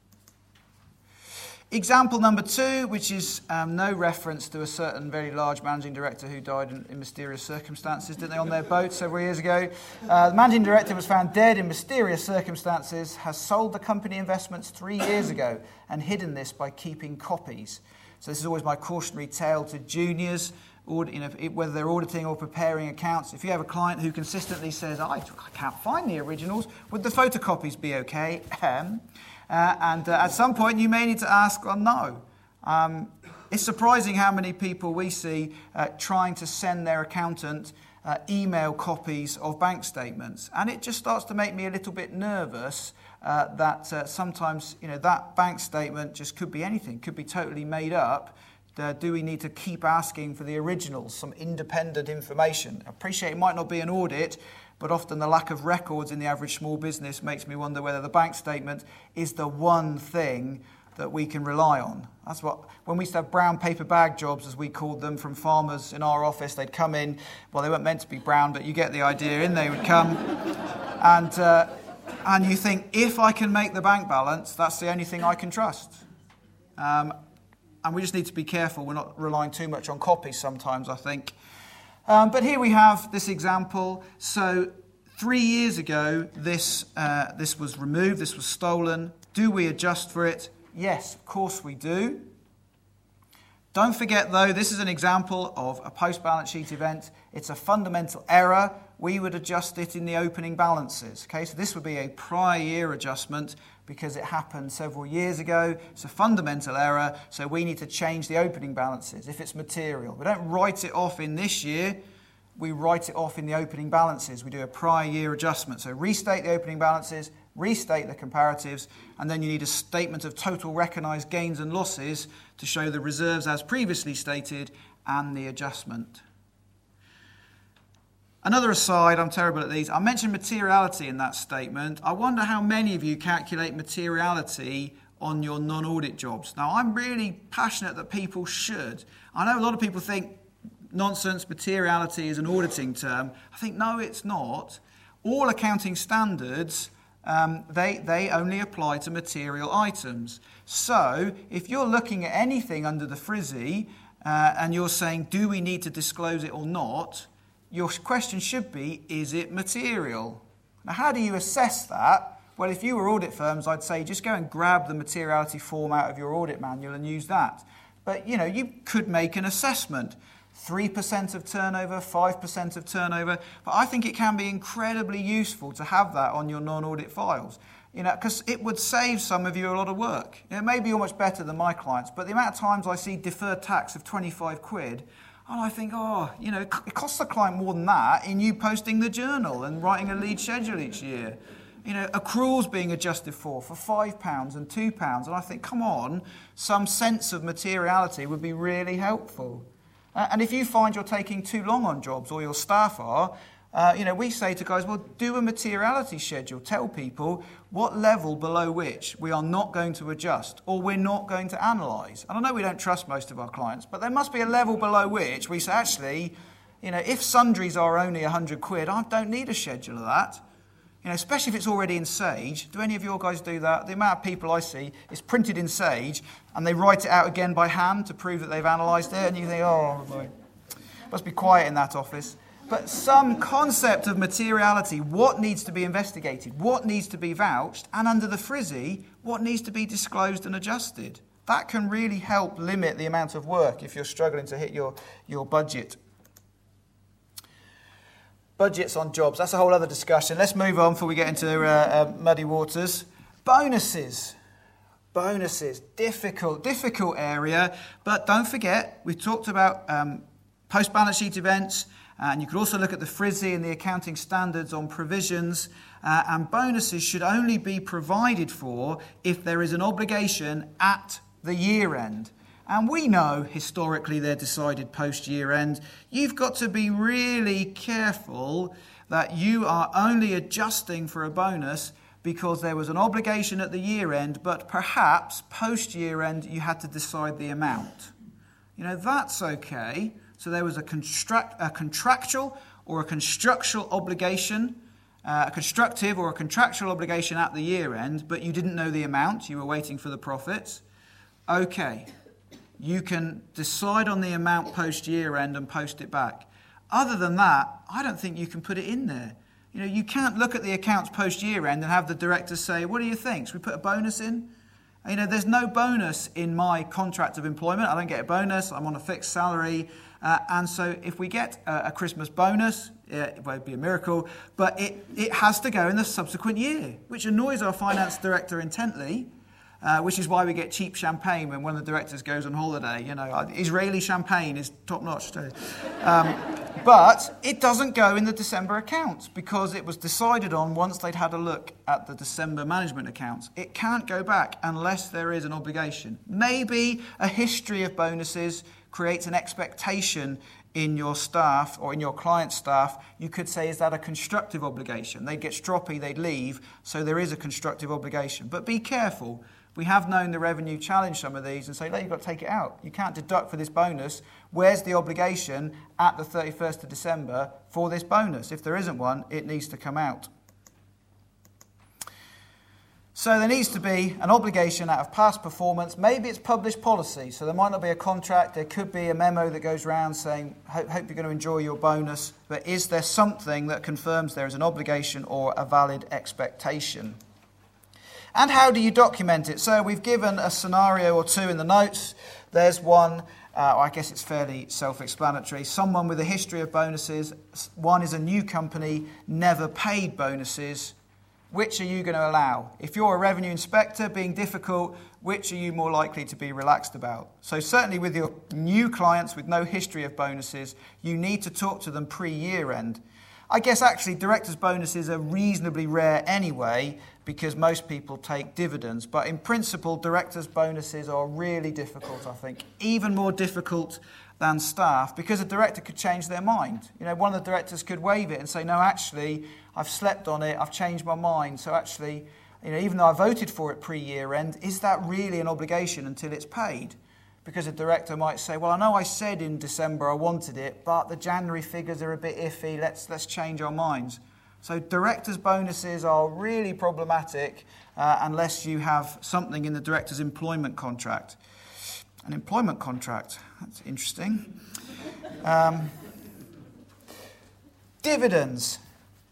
Example number 2, which is no reference to a certain very large managing director who died in mysterious circumstances, didn't they, on their boat several years ago. The managing director was found dead in mysterious circumstances, has sold the company investments 3 years ago and hidden this by keeping copies. So this is always my cautionary tale to juniors, whether they're auditing or preparing accounts. If you have a client who consistently says, I can't find the originals, would the photocopies be okay? And at some point you may need to ask, well, no. It's surprising how many people we see trying to send their accountant email copies of bank statements. And it just starts to make me a little bit nervous that sometimes that bank statement just could be anything, could be totally made up. Do we need to keep asking for the originals, some independent information? I appreciate it might not be an audit, but often the lack of records in the average small business makes me wonder whether the bank statement is the one thing that we can rely on. That's what, when we used to have brown paper bag jobs, as we called them, from farmers in our office, they'd come in, well, they weren't meant to be brown, but you get the idea, in they would come, and you think, if I can make the bank balance, that's the only thing I can trust. And we just need to be careful, we're not relying too much on copies sometimes, I think. But here we have this example. So 3 years ago, this was removed, this was stolen. Do we adjust for it? Yes, of course we do. Don't forget, though, this is an example of a post-balance sheet event. It's a fundamental error. We would adjust it in the opening balances. Okay, so this would be a prior year adjustment because it happened several years ago. It's a fundamental error, so we need to change the opening balances if it's material. We don't write it off in this year. We write it off in the opening balances. We do a prior year adjustment. So restate the opening balances, restate the comparatives, and then you need a statement of total recognised gains and losses to show the reserves as previously stated and the adjustment. Another aside, I'm terrible at these. I mentioned materiality in that statement. I wonder how many of you calculate materiality on your non-audit jobs. Now, I'm really passionate that people should. I know a lot of people think nonsense, materiality is an auditing term. I think, no, it's not. All accounting standards, they only apply to material items. So, if you're looking at anything under the FRISI and you're saying, do we need to disclose it or not, your question should be, is it material? Now, how do you assess that? Well, if you were audit firms, I'd say just go and grab the materiality form out of your audit manual and use that. But, you could make an assessment. 3% of turnover, 5% of turnover. But I think it can be incredibly useful to have that on your non-audit files. Because it would save some of you a lot of work. It may be almost better than my clients, but the amount of times I see deferred tax of 25 quid, and I think, it costs the client more than that in you posting the journal and writing a lead schedule each year. Accruals being adjusted for £5 and £2. And I think, come on, some sense of materiality would be really helpful. And if you find you're taking too long on jobs, or your staff are, we say to guys, well, do a materiality schedule. Tell people what level below which we are not going to adjust or we're not going to analyse. And I know we don't trust most of our clients, but there must be a level below which we say, actually, if sundries are only 100 quid, I don't need a schedule of that. Especially if it's already in Sage. Do any of your guys do that? The amount of people I see, it's printed in Sage, and they write it out again by hand to prove that they've analysed it, and you think, must be quiet in that office. But some concept of materiality, what needs to be investigated, what needs to be vouched, and under the FRISI, what needs to be disclosed and adjusted. That can really help limit the amount of work if you're struggling to hit your budget. Budgets on jobs, that's a whole other discussion. Let's move on before we get into muddy waters. Bonuses, difficult area, but don't forget, we've talked about post-balance sheet events. And you could also look at the FRISI and the accounting standards on provisions. And bonuses should only be provided for if there is an obligation at the year end. And we know historically they're decided post-year end. You've got to be really careful that you are only adjusting for a bonus because there was an obligation at the year end, but perhaps post-year end you had to decide the amount. That's okay. So there was a contractual or a constructual obligation, a constructive or a contractual obligation at the year end, but you didn't know the amount, you were waiting for the profits. Okay, you can decide on the amount post-year end and post it back. Other than that, I don't think you can put it in there. You can't look at the accounts post-year end and have the directors say, what do you think? Should we put a bonus in? There's no bonus in my contract of employment. I don't get a bonus. I'm on a fixed salary. And so if we get a Christmas bonus, it won't be a miracle, but it has to go in the subsequent year, which annoys our finance director intently, which is why we get cheap champagne when one of the directors goes on holiday. Israeli champagne is top-notch. But it doesn't go in the December accounts because it was decided on once they'd had a look at the December management accounts. It can't go back unless there is an obligation. Maybe a history of bonuses creates an expectation in your staff or in your client's staff. You could say, is that a constructive obligation? They'd get stroppy, they'd leave, so there is a constructive obligation. But be careful. We have known the revenue challenge some of these and say, no, you've got to take it out. You can't deduct for this bonus. Where's the obligation at the 31st of December for this bonus? If there isn't one, it needs to come out. So there needs to be an obligation out of past performance. Maybe it's published policy, so there might not be a contract. There could be a memo that goes around saying, hope you're going to enjoy your bonus. But is there something that confirms there is an obligation or a valid expectation? And how do you document it? So we've given a scenario or two in the notes. There's one, I guess it's fairly self-explanatory. Someone with a history of bonuses. One is a new company, never paid bonuses. Which are you going to allow? If you're a revenue inspector being difficult, which are you more likely to be relaxed about? So certainly with your new clients with no history of bonuses, you need to talk to them pre-year end. I guess actually directors' bonuses are reasonably rare anyway because most people take dividends. But in principle, directors' bonuses are really difficult, I think. Even more difficult than staff because a director could change their mind. One of the directors could waive it and say, no, actually, I've slept on it, I've changed my mind. So actually, even though I voted for it pre-year end, is that really an obligation until it's paid? Because a director might say, well, I know I said in December I wanted it, but the January figures are a bit iffy, let's change our minds. So directors' bonuses are really problematic unless you have something in the director's employment contract. An employment contract, that's interesting. Dividends.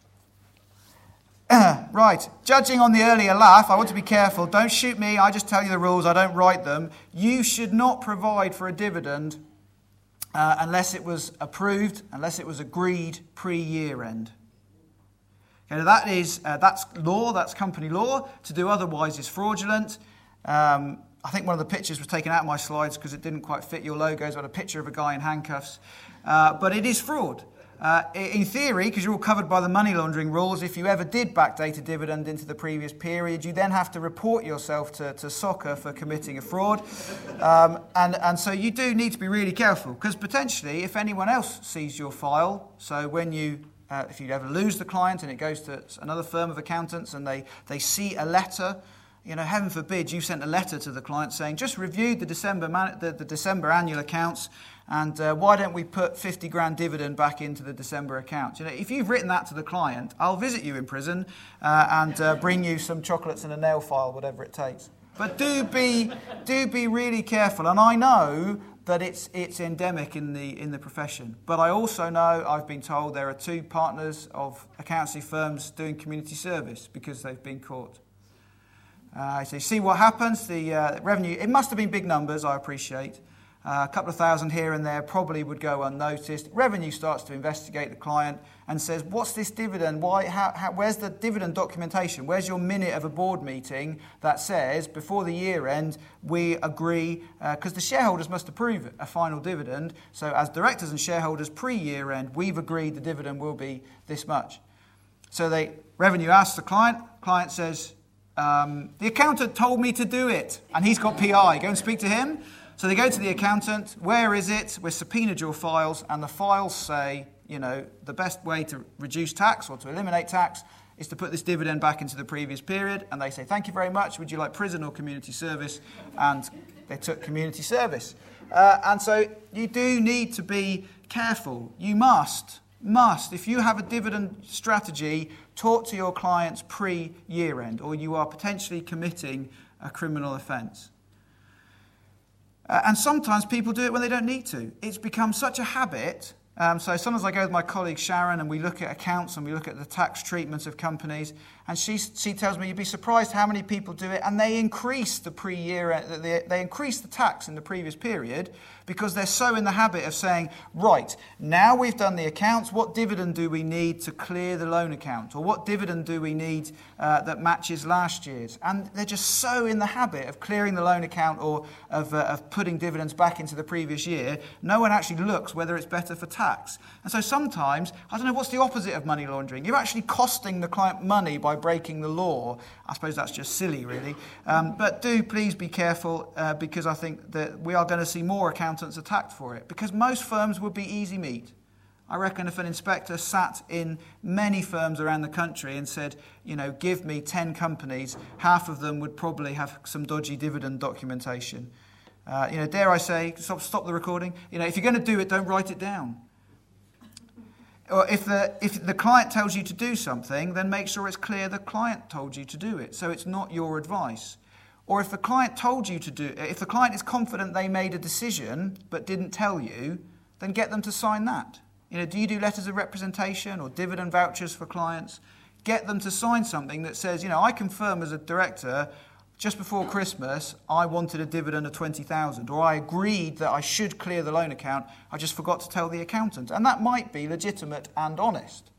Right, judging on the earlier laugh, I want to be careful. Don't shoot me, I just tell you the rules, I don't write them. You should not provide for a dividend unless it was approved, unless it was agreed pre-year end. Okay, that's law, that's company law. To do otherwise is fraudulent. I think one of the pictures was taken out of my slides because it didn't quite fit your logos. I had a picture of a guy in handcuffs. But it is fraud. In theory, because you're all covered by the money laundering rules, if you ever did backdate a dividend into the previous period, you then have to report yourself to SOCA for committing a fraud. And so you do need to be really careful, because potentially, if anyone else sees your file, so when if you ever lose the client and it goes to another firm of accountants and they see a letter, heaven forbid you sent a letter to the client saying, just reviewed the December annual accounts, and why don't we put 50 grand dividend back into the December accounts? If you've written that to the client, I'll visit you in prison and bring you some chocolates and a nail file, whatever it takes. But do be really careful. And I know that it's endemic in the profession. But I also know, I've been told, there are 2 partners of accountancy firms doing community service because they've been caught. So you see what happens, the revenue, it must have been big numbers, I appreciate. A couple of thousand here and there probably would go unnoticed. Revenue starts to investigate the client and says, what's this dividend? Where's the dividend documentation? Where's your minute of a board meeting that says, before the year end, we agree, because the shareholders must approve a final dividend. So as directors and shareholders pre-year end, we've agreed the dividend will be this much. So revenue asks the client says, the accountant told me to do it, and he's got PI. Go and speak to him. So they go to the accountant. Where is it? We've subpoenaed your files, and the files say, the best way to reduce tax or to eliminate tax is to put this dividend back into the previous period. And they say, thank you very much. Would you like prison or community service? And they took community service. And so you do need to be careful. You must, if you have a dividend strategy, talk to your clients pre-year end, or you are potentially committing a criminal offence. And sometimes people do it when they don't need to. It's become such a habit. So sometimes I go with my colleague Sharon and we look at accounts and we look at the tax treatment of companies, and she tells me you'd be surprised how many people do it, and they increase the they increase the tax in the previous period because they're so in the habit of saying, right, now we've done the accounts, what dividend do we need to clear the loan account? Or what dividend do we need that matches last year's? And they're just so in the habit of clearing the loan account or of putting dividends back into the previous year, no one actually looks whether it's better for tax. And so sometimes, I don't know, what's the opposite of money laundering? You're actually costing the client money by breaking the law. I suppose that's just silly, really. But do please be careful because I think that we are going to see more accountants attacked for it, because most firms would be easy meat. I reckon if an inspector sat in many firms around the country and said, give me 10 companies, half of them would probably have some dodgy dividend documentation. Dare I say, stop the recording. If you're going to do it, don't write it down. Or if the client tells you to do something, then make sure it's clear the client told you to do it, so it's not your advice. Or if the client if the client is confident they made a decision but didn't tell you, then get them to sign that. Do you do letters of representation or dividend vouchers for clients? Get them to sign something that says, I confirm as a director, just before Christmas, I wanted a dividend of 20,000, or I agreed that I should clear the loan account. I just forgot to tell the accountant. And that might be legitimate and honest.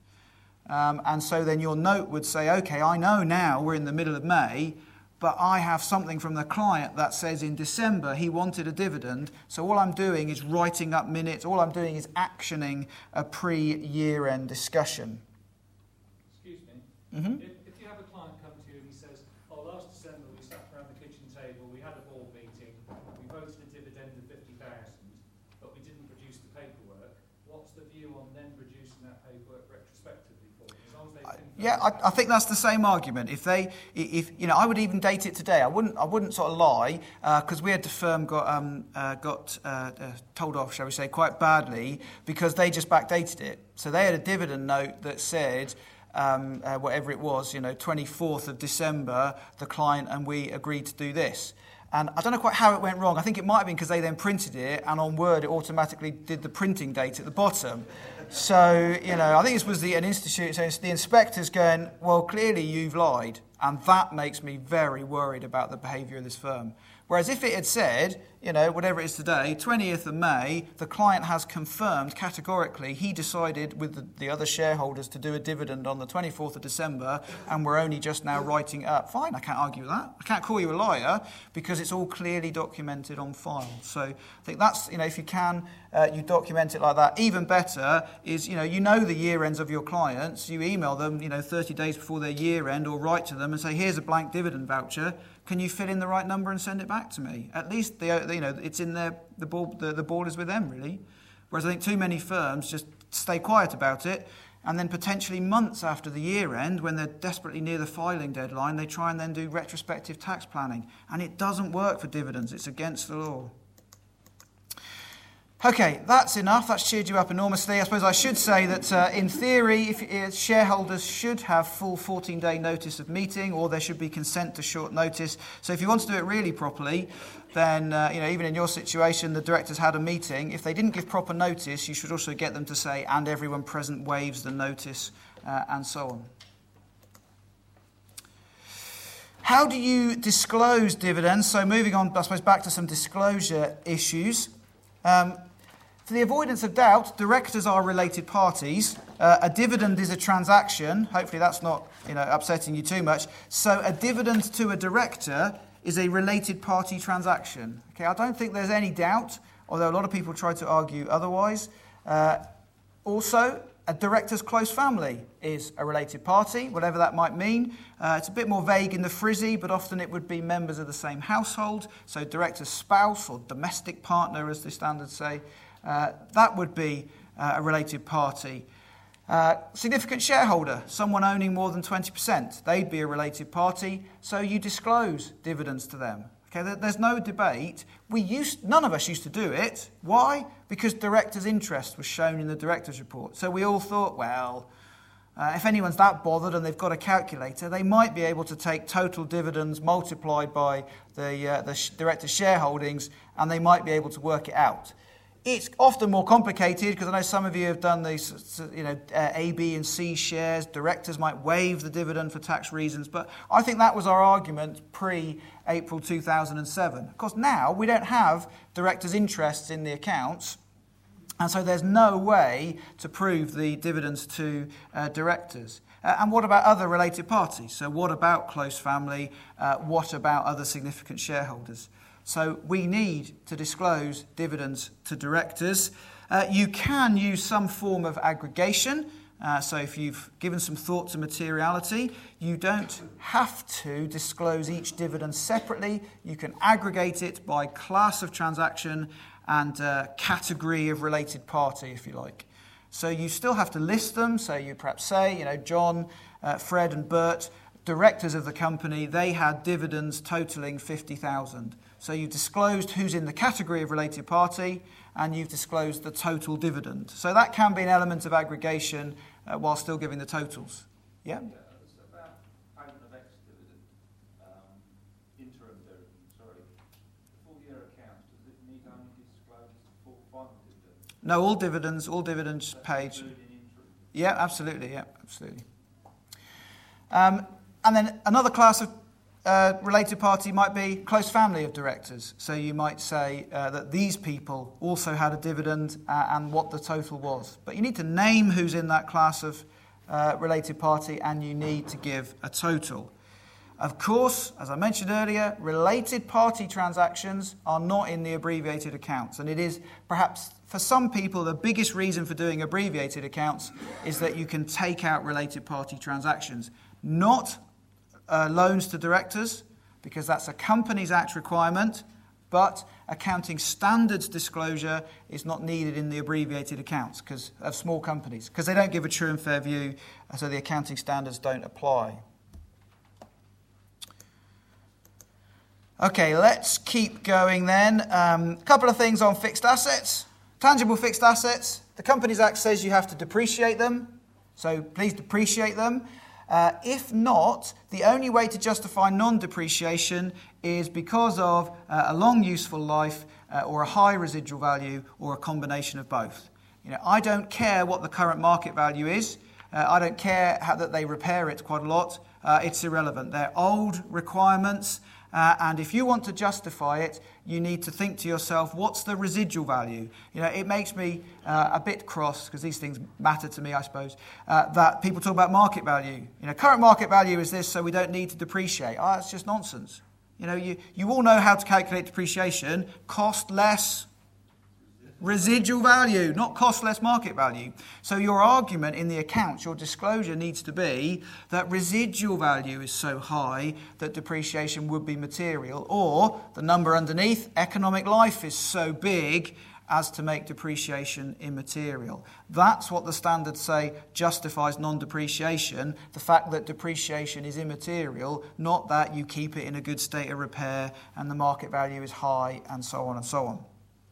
And so then your note would say, okay, I know now we're in the middle of May, but I have something from the client that says in December he wanted a dividend, so all I'm doing is writing up minutes, all I'm doing is actioning a pre-year-end discussion. Excuse me. Mm-hmm. If you have a client come to you and he says, last December we sat around the kitchen table, we had a board meeting, we voted a dividend of 50,000, but we didn't produce the paperwork, what's the view on then producing that paperwork retrospectively for them? As long as they think I think that's the same argument. If I would even date it today. I wouldn't sort of lie, because we had the firm got told off, shall we say, quite badly because they just backdated it. So they had a dividend note that said, whatever it was, 24th of December, the client and we agreed to do this. And I don't know quite how it went wrong. I think it might have been because they then printed it, and on Word it automatically did the printing date at the bottom. So, I think this was an institute, so the inspector's going, well, clearly you've lied. And that makes me very worried about the behaviour of this firm. Whereas if it had said, whatever it is today, 20th of May, the client has confirmed categorically he decided with the other shareholders to do a dividend on the 24th of December, and we're only just now writing it up. Fine, I can't argue with that. I can't call you a liar because it's all clearly documented on file. So I think that's, if you can, you document it like that. Even better is, you know the year ends of your clients. You email them, 30 days before their year end, or write to them and say, here's a blank dividend voucher. Can you fill in the right number and send it back to me? At least it's in there. The ball is with them, really. Whereas I think too many firms just stay quiet about it, and then potentially months after the year end, when they're desperately near the filing deadline, they try and then do retrospective tax planning, and it doesn't work for dividends. It's against the law. Okay, that's enough. That's cheered you up enormously. I suppose I should say that in theory, shareholders should have full 14-day notice of meeting, or there should be consent to short notice. So if you want to do it really properly, then even in your situation, the directors had a meeting. If they didn't give proper notice, you should also get them to say, and everyone present waives the notice, and so on. How do you disclose dividends? So moving on, I suppose, back to some disclosure issues. For the avoidance of doubt, directors are related parties. A dividend is a transaction. Hopefully that's not upsetting you too much. So a dividend to a director is a related party transaction. Okay, I don't think there's any doubt, although a lot of people try to argue otherwise. Also, a director's close family is a related party, whatever that might mean. It's a bit more vague in the frizzy, but often it would be members of the same household. So director's spouse or domestic partner, as the standards say, that would be a related party. Significant shareholder, someone owning more than 20%, they'd be a related party, so you disclose dividends to them. Okay, there's no debate. None of us used to do it. Why? Because directors' interest was shown in the directors' report. So we all thought, well, if anyone's that bothered and they've got a calculator, they might be able to take total dividends multiplied by the director's shareholdings, and they might be able to work it out. It's often more complicated because I know some of you have done these, A, B, and C shares. Directors might waive the dividend for tax reasons, but I think that was our argument pre-April 2007. Of course, now we don't have directors' interests in the accounts, and so there's no way to prove the dividends to directors. And what about other related parties? So what about close family? What about other significant shareholders? So we need to disclose dividends to directors. You can use some form of aggregation. So if you've given some thought to materiality, you don't have to disclose each dividend separately. You can aggregate it by class of transaction and category of related party, if you like. So you still have to list them. So you perhaps say, John, Fred and Bert, directors of the company, they had dividends totaling 50,000. So you've disclosed who's in the category of related party, and you've disclosed the total dividend. So that can be an element of aggregation while still giving the totals. Yeah? It's about payment of ex-dividend, interim dividend, full year accounts. Does it need only disclose the full final dividend? No, all dividends paid. Yeah, absolutely. And then another class of related party might be close family of directors. So you might say that these people also had a dividend and what the total was. But you need to name who's in that class of related party, and you need to give a total. Of course, as I mentioned earlier, related party transactions are not in the abbreviated accounts. And it is perhaps for some people the biggest reason for doing abbreviated accounts is that you can take out related party transactions. Not loans to directors, because that's a Companies Act requirement, but accounting standards disclosure is not needed in the abbreviated accounts because of small companies, because they don't give a true and fair view, so the accounting standards don't apply. Okay, let's keep going then. A couple of things on fixed assets. Tangible fixed assets. The Companies Act says you have to depreciate them, so please depreciate them. If not, the only way to justify non-depreciation is because of a long useful life or a high residual value or a combination of both. I don't care what the current market value is. I don't care that they repair it quite a lot. It's irrelevant. They're old requirements, and if you want to justify it, you need to think to yourself, what's the residual value? It makes me a bit cross, because these things matter to me, I suppose, that people talk about market value. Current market value is this, so we don't need to depreciate. It's just nonsense. You all know how to calculate depreciation. Cost less residual value, not cost less market value. So your argument in the accounts, your disclosure needs to be that residual value is so high that depreciation would be material, or the number underneath, economic life is so big as to make depreciation immaterial. That's what the standards say justifies non-depreciation, the fact that depreciation is immaterial, not that you keep it in a good state of repair and the market value is high, and so on and so on.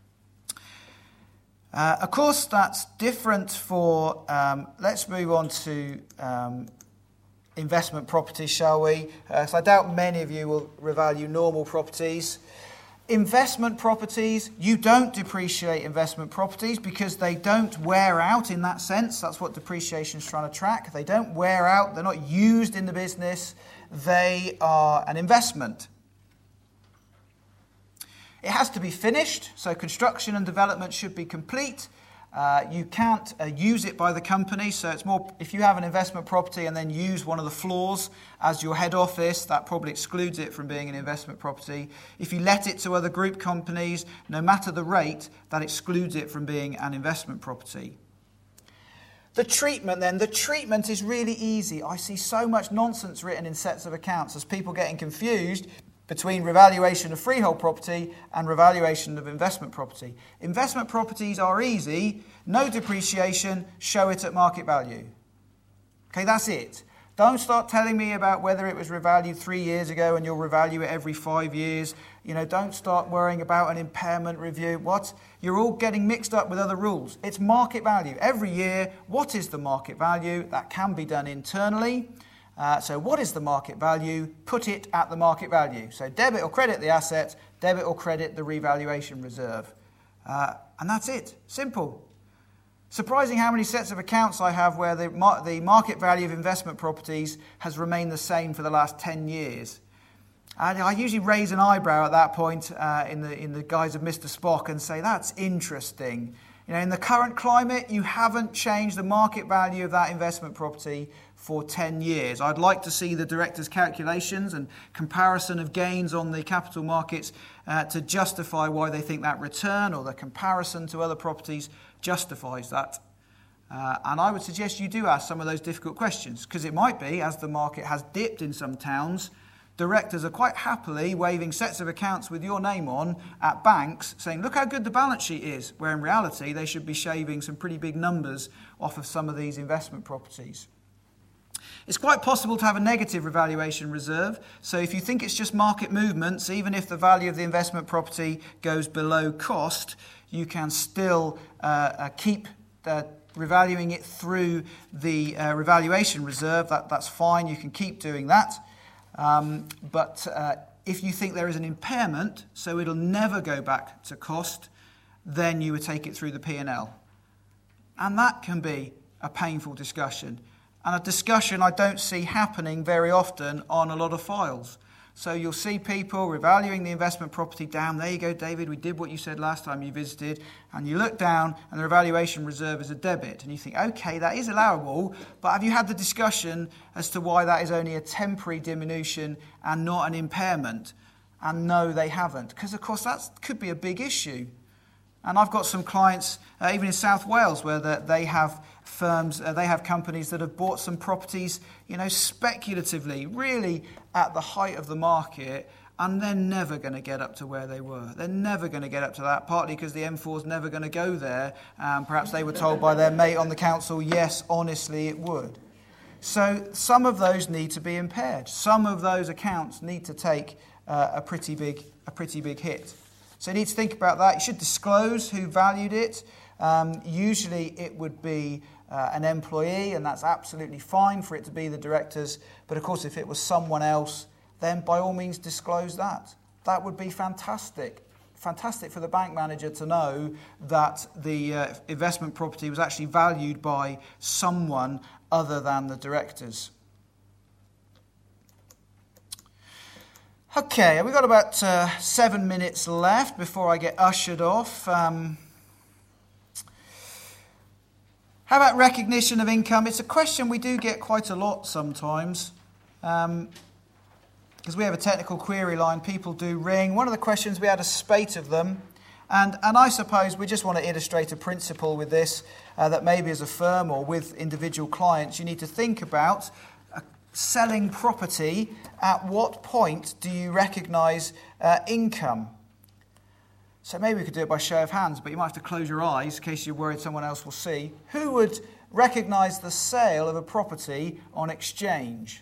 Of course, that's different for, let's move on to investment properties, shall we? So I doubt many of you will revalue normal properties. Investment properties, you don't depreciate investment properties because they don't wear out in that sense. That's what depreciation is trying to track. They don't wear out, they're not used in the business, they are an investment. It has to be finished, so construction and development should be complete. You can't use it by the company, so it's more, if you have an investment property and then use one of the floors as your head office, that probably excludes it from being an investment property. If you let it to other group companies, no matter the rate, that excludes it from being an investment property. The treatment is really easy. I see so much nonsense written in sets of accounts as people getting confused between revaluation of freehold property and revaluation of investment property. Investment properties are easy, no depreciation, show it at market value. Okay, that's it. Don't start telling me about whether it was revalued 3 years ago and you'll revalue it every 5 years. Don't start worrying about an impairment review. What? You're all getting mixed up with other rules. It's market value. Every year, what is the market value? That can be done internally. So what is the market value? Put it at the market value. So debit or credit the asset, debit or credit the revaluation reserve. And that's it. Simple. Surprising how many sets of accounts I have where the market value of investment properties has remained the same for the last 10 years. And I usually raise an eyebrow at that point in the guise of Mr. Spock and say, that's interesting. In the current climate, you haven't changed the market value of that investment property for 10 years. I'd like to see the director's calculations and comparison of gains on the capital markets to justify why they think that return or the comparison to other properties justifies that. And I would suggest you do ask some of those difficult questions, because it might be, as the market has dipped in some towns, directors are quite happily waving sets of accounts with your name on at banks saying, look how good the balance sheet is, where in reality they should be shaving some pretty big numbers off of some of these investment properties. It's quite possible to have a negative revaluation reserve. So if you think it's just market movements, even if the value of the investment property goes below cost, you can still keep revaluing it through the revaluation reserve. That's fine. You can keep doing that. But if you think there is an impairment, so it'll never go back to cost, then you would take it through the P&L. And that can be a painful discussion. And a discussion I don't see happening very often on a lot of files. So you'll see people revaluing the investment property down. There you go, David, we did what you said last time you visited. And you look down and the revaluation reserve is a debit. And you think, okay, that is allowable, but have you had the discussion as to why that is only a temporary diminution and not an impairment? And no, they haven't. Because, of course, that could be a big issue. And I've got some clients, even in South Wales, where they have firms, they have companies that have bought some properties, speculatively, really at the height of the market, and they're never going to get up to where they were. They're never going to get up to that, partly because the M4 is never going to go there. Perhaps they were told by their mate on the council, yes, honestly, it would. So some of those need to be impaired. Some of those accounts need to take a pretty big hit. So you need to think about that. You should disclose who valued it. Usually it would be an employee, and that's absolutely fine for it to be the directors. But of course, if it was someone else, then by all means disclose that. That would be fantastic. Fantastic for the bank manager to know that the investment property was actually valued by someone other than the directors. Okay, we've got about 7 minutes left before I get ushered off. How about recognition of income? It's a question we do get quite a lot sometimes. Because we have a technical query line, people do ring. One of the questions, we had a spate of them. And I suppose we just want to illustrate a principle with this, that maybe as a firm or with individual clients, you need to think about selling property. At what point do you recognise income? So maybe we could do it by show of hands, but you might have to close your eyes in case you're worried someone else will see. Who would recognise the sale of a property on exchange?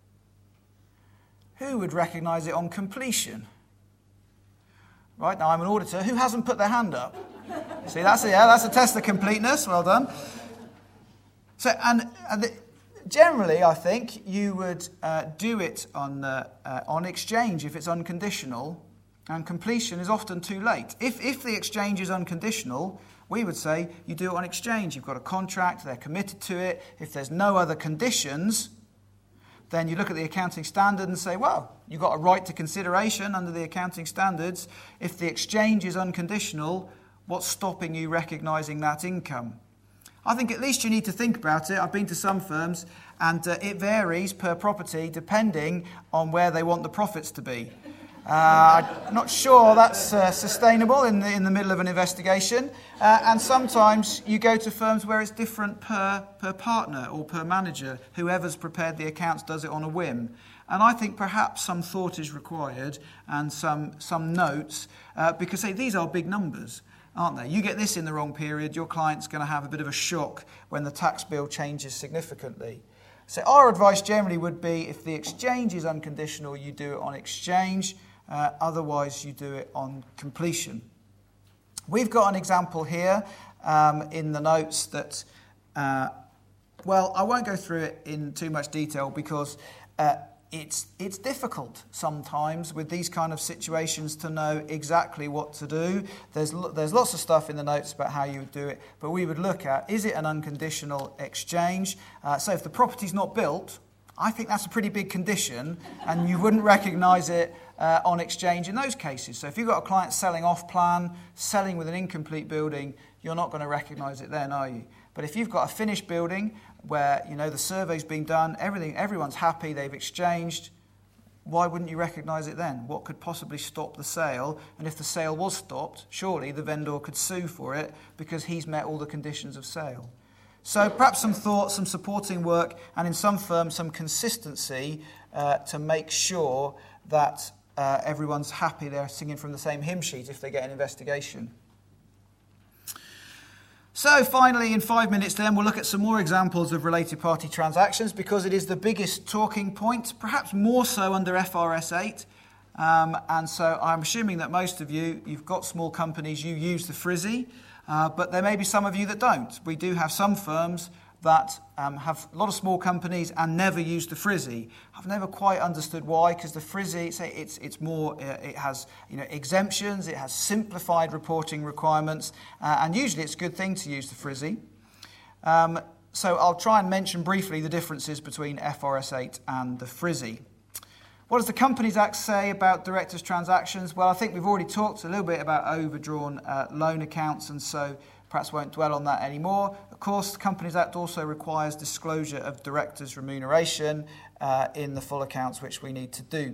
Who would recognise it on completion? Right, now I'm an auditor. Who hasn't put their hand up? See, that's a test of completeness. Well done. So, generally, I think you would do it on exchange if it's unconditional, and completion is often too late. If the exchange is unconditional, we would say you do it on exchange. You've got a contract, they're committed to it. If there's no other conditions, then you look at the accounting standard and say, well, you've got a right to consideration under the accounting standards. If the exchange is unconditional, what's stopping you recognising that income? I think at least you need to think about it. I've been to some firms, and it varies per property depending on where they want the profits to be. I'm not sure that's sustainable in the middle of an investigation. And sometimes you go to firms where it's different per partner or per manager. Whoever's prepared the accounts does it on a whim. And I think perhaps some thought is required and some notes, because these are big numbers, aren't they? You get this in the wrong period, your client's going to have a bit of a shock when the tax bill changes significantly. So our advice generally would be, if the exchange is unconditional, you do it on exchange. Otherwise, you do it on completion. We've got an example here in the notes that, well, I won't go through it in too much detail because it's difficult sometimes with these kind of situations to know exactly what to do. There's lots of stuff in the notes about how you would do it, but we would look at, is it an unconditional exchange? So if the property's not built, I think that's a pretty big condition, and you wouldn't recognise it on exchange in those cases. So if you've got a client selling off plan, selling with an incomplete building, you're not going to recognise it then, are you? But if you've got a finished building where the survey's been done, everyone's happy, they've exchanged, why wouldn't you recognise it then? What could possibly stop the sale? And if the sale was stopped, surely the vendor could sue for it because he's met all the conditions of sale. So perhaps some thought, some supporting work, and in some firms some consistency to make sure that everyone's happy they're singing from the same hymn sheet if they get an investigation. So finally, in 5 minutes then, we'll look at some more examples of related party transactions because it is the biggest talking point, perhaps more so under FRS 8. And so I'm assuming that most of you've got small companies, you use the FRISI. But there may be some of you that don't. We do have some firms that have a lot of small companies and never use the FRISI. I've never quite understood why, because the FRISI, it's more, it has exemptions, it has simplified reporting requirements, and usually it's a good thing to use the FRISI. So I'll try and mention briefly the differences between FRS 8 and the FRISI. What does the Companies Act say about directors' transactions? Well, I think we've already talked a little bit about overdrawn loan accounts, and so perhaps won't dwell on that anymore. Of course, the Companies Act also requires disclosure of directors' remuneration in the full accounts, which we need to do.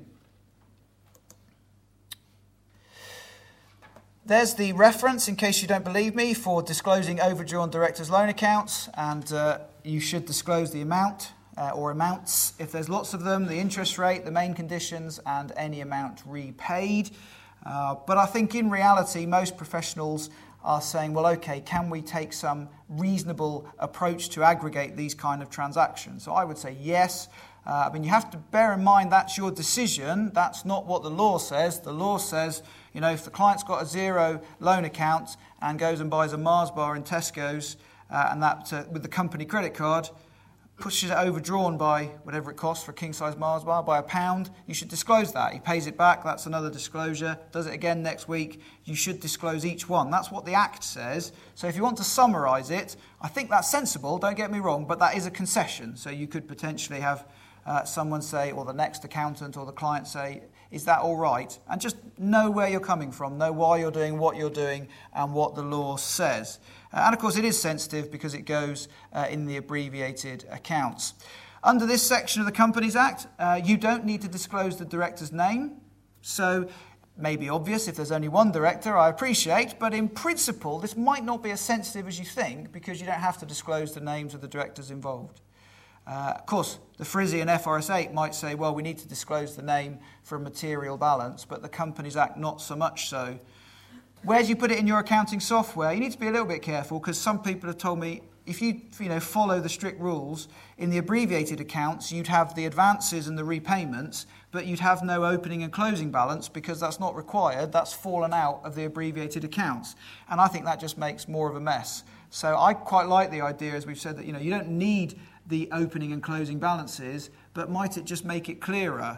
There's the reference, in case you don't believe me, for disclosing overdrawn directors' loan accounts, and you should disclose the amount. Or amounts, if there's lots of them, the interest rate, the main conditions, and any amount repaid. But I think in reality, most professionals are saying, well, okay, can we take some reasonable approach to aggregate these kind of transactions? So I would say yes. You have to bear in mind that's your decision. That's not what the law says. The law says, if the client's got a zero loan account and goes and buys a Mars bar in Tesco's, and that with the company credit card, pushes it overdrawn by whatever it costs for a king-size Mars bar, by £1, you should disclose that. He pays it back, that's another disclosure. Does it again next week, you should disclose each one. That's what the Act says. So if you want to summarise it, I think that's sensible, don't get me wrong, but that is a concession. So you could potentially have someone say, or the next accountant or the client say, is that all right? And just know where you're coming from, know why you're doing what you're doing and what the law says. And of course it is sensitive because it goes in the abbreviated accounts. Under this section of the Companies Act, you don't need to disclose the director's name. So it may be obvious if there's only one director, I appreciate, but in principle this might not be as sensitive as you think because you don't have to disclose the names of the directors involved. Of course, the FRISI and FRS 8 might say, well, we need to disclose the name for a material balance, but the Companies Act not so much so. Where do you put it in your accounting software? You need to be a little bit careful because some people have told me if you follow the strict rules, in the abbreviated accounts you'd have the advances and the repayments, but you'd have no opening and closing balance because that's not required. That's fallen out of the abbreviated accounts. And I think that just makes more of a mess. So I quite like the idea, as we've said, that you don't need the opening and closing balances, but might it just make it clearer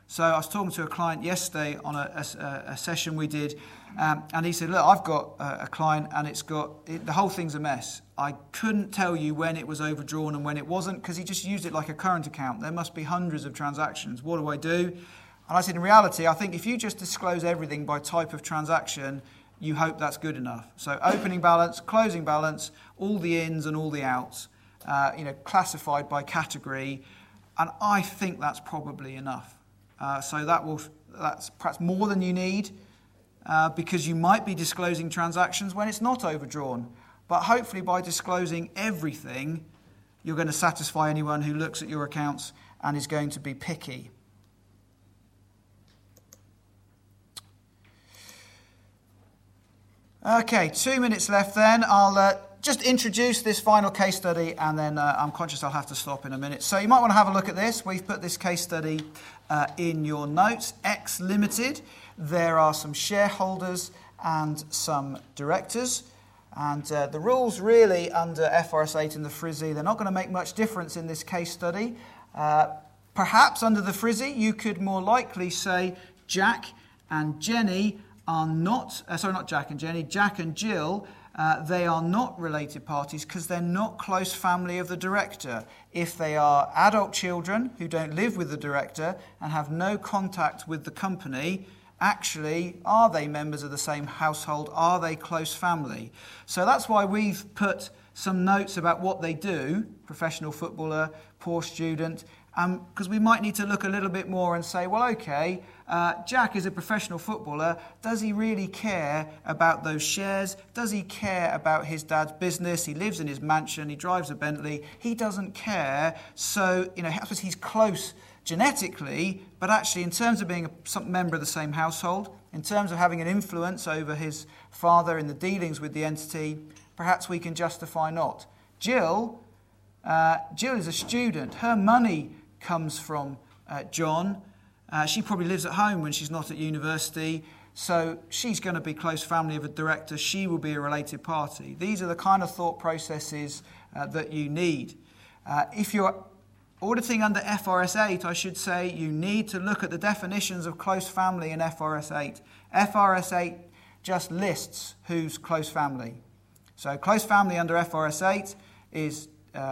So I was talking to a client yesterday on a session we did, and he said, look, I've got a client and the whole thing's a mess. I couldn't tell you when it was overdrawn and when it wasn't because he just used it like a current account. There must be hundreds of transactions. What do I do? And I said, in reality, I think if you just disclose everything by type of transaction, you hope that's good enough. So opening balance, closing balance, all the ins and all the outs, classified by category, and I think that's probably enough. So that's perhaps more than you need because you might be disclosing transactions when it's not overdrawn. But hopefully by disclosing everything, you're going to satisfy anyone who looks at your accounts and is going to be picky. Okay, 2 minutes left then. I'll just introduce this final case study and then I'm conscious I'll have to stop in a minute. So you might want to have a look at this. We've put this case study in your notes. X Limited. There are some shareholders and some directors. And the rules really under FRS 8 and the FRSI, they're not going to make much difference in this case study. Perhaps under the FRSI, you could more likely say Jack and Jenny are not, not Jack and Jenny, Jack and Jill, they are not related parties because they're not close family of the director. If they are adult children who don't live with the director and have no contact with the company, actually, are they members of the same household? Are they close family? So that's why we've put some notes about what they do, professional footballer, poor student, because we might need to look a little bit more and say, well, okay, Jack is a professional footballer. Does he really care about those shares? Does he care about his dad's business? He lives in his mansion. He drives a Bentley. He doesn't care. So, I suppose he's close genetically, but actually in terms of being a member of the same household, in terms of having an influence over his father in the dealings with the entity, perhaps we can justify not. Jill is a student. Her money comes from John. She probably lives at home when she's not at university, so she's going to be close family of a director. She will be a related party. These are the kind of thought processes that you need. If you're auditing under FRS 8, I should say, you need to look at the definitions of close family in FRS 8. FRS 8 just lists who's close family. So close family under FRS 8 is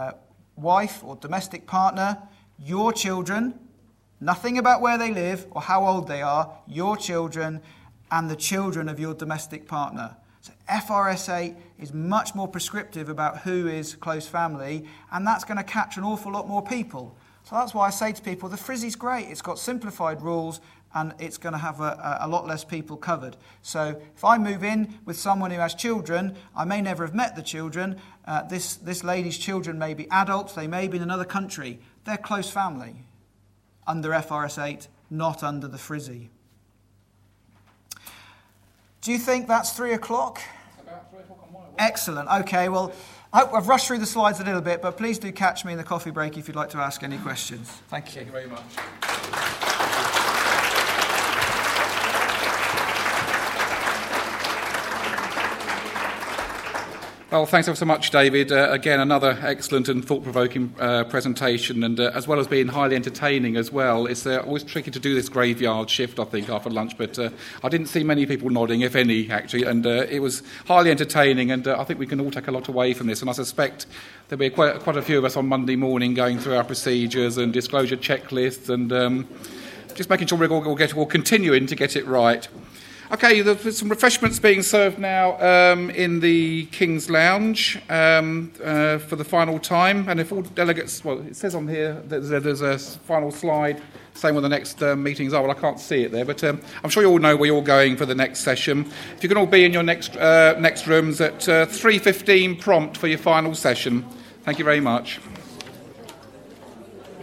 wife or domestic partner, your children, nothing about where they live or how old they are, your children and the children of your domestic partner. So FRS 8 is much more prescriptive about who is close family, and that's going to catch an awful lot more people. So that's why I say to people, the FRSI's great. It's got simplified rules, and it's going to have a lot less people covered. So if I move in with someone who has children, I may never have met the children. This lady's children may be adults. They may be in another country. They're close family under FRS 8, not under the FRSI. Do you think that's 3 o'clock? It's about 3 o'clock on my watch. Excellent. Okay, well, I hope I've rushed through the slides a little bit, but please do catch me in the coffee break if you'd like to ask any questions. Thank you. Thank you very much. Well, thanks ever so much, David. Again, another excellent and thought-provoking presentation, and as well as being highly entertaining as well. It's always tricky to do this graveyard shift, I think, after lunch, but I didn't see many people nodding, if any, actually, and it was highly entertaining, and I think we can all take a lot away from this, and I suspect there'll be quite a few of us on Monday morning going through our procedures and disclosure checklists and just making sure we're continuing to get it right. Okay, there's some refreshments being served now in the King's Lounge for the final time. And if all delegates, well, it says on here that there's a final slide saying when the next meetings are. Well, I can't see it there, but I'm sure you all know where you're going for the next session. If you can all be in your next rooms at 3:15 prompt for your final session. Thank you very much.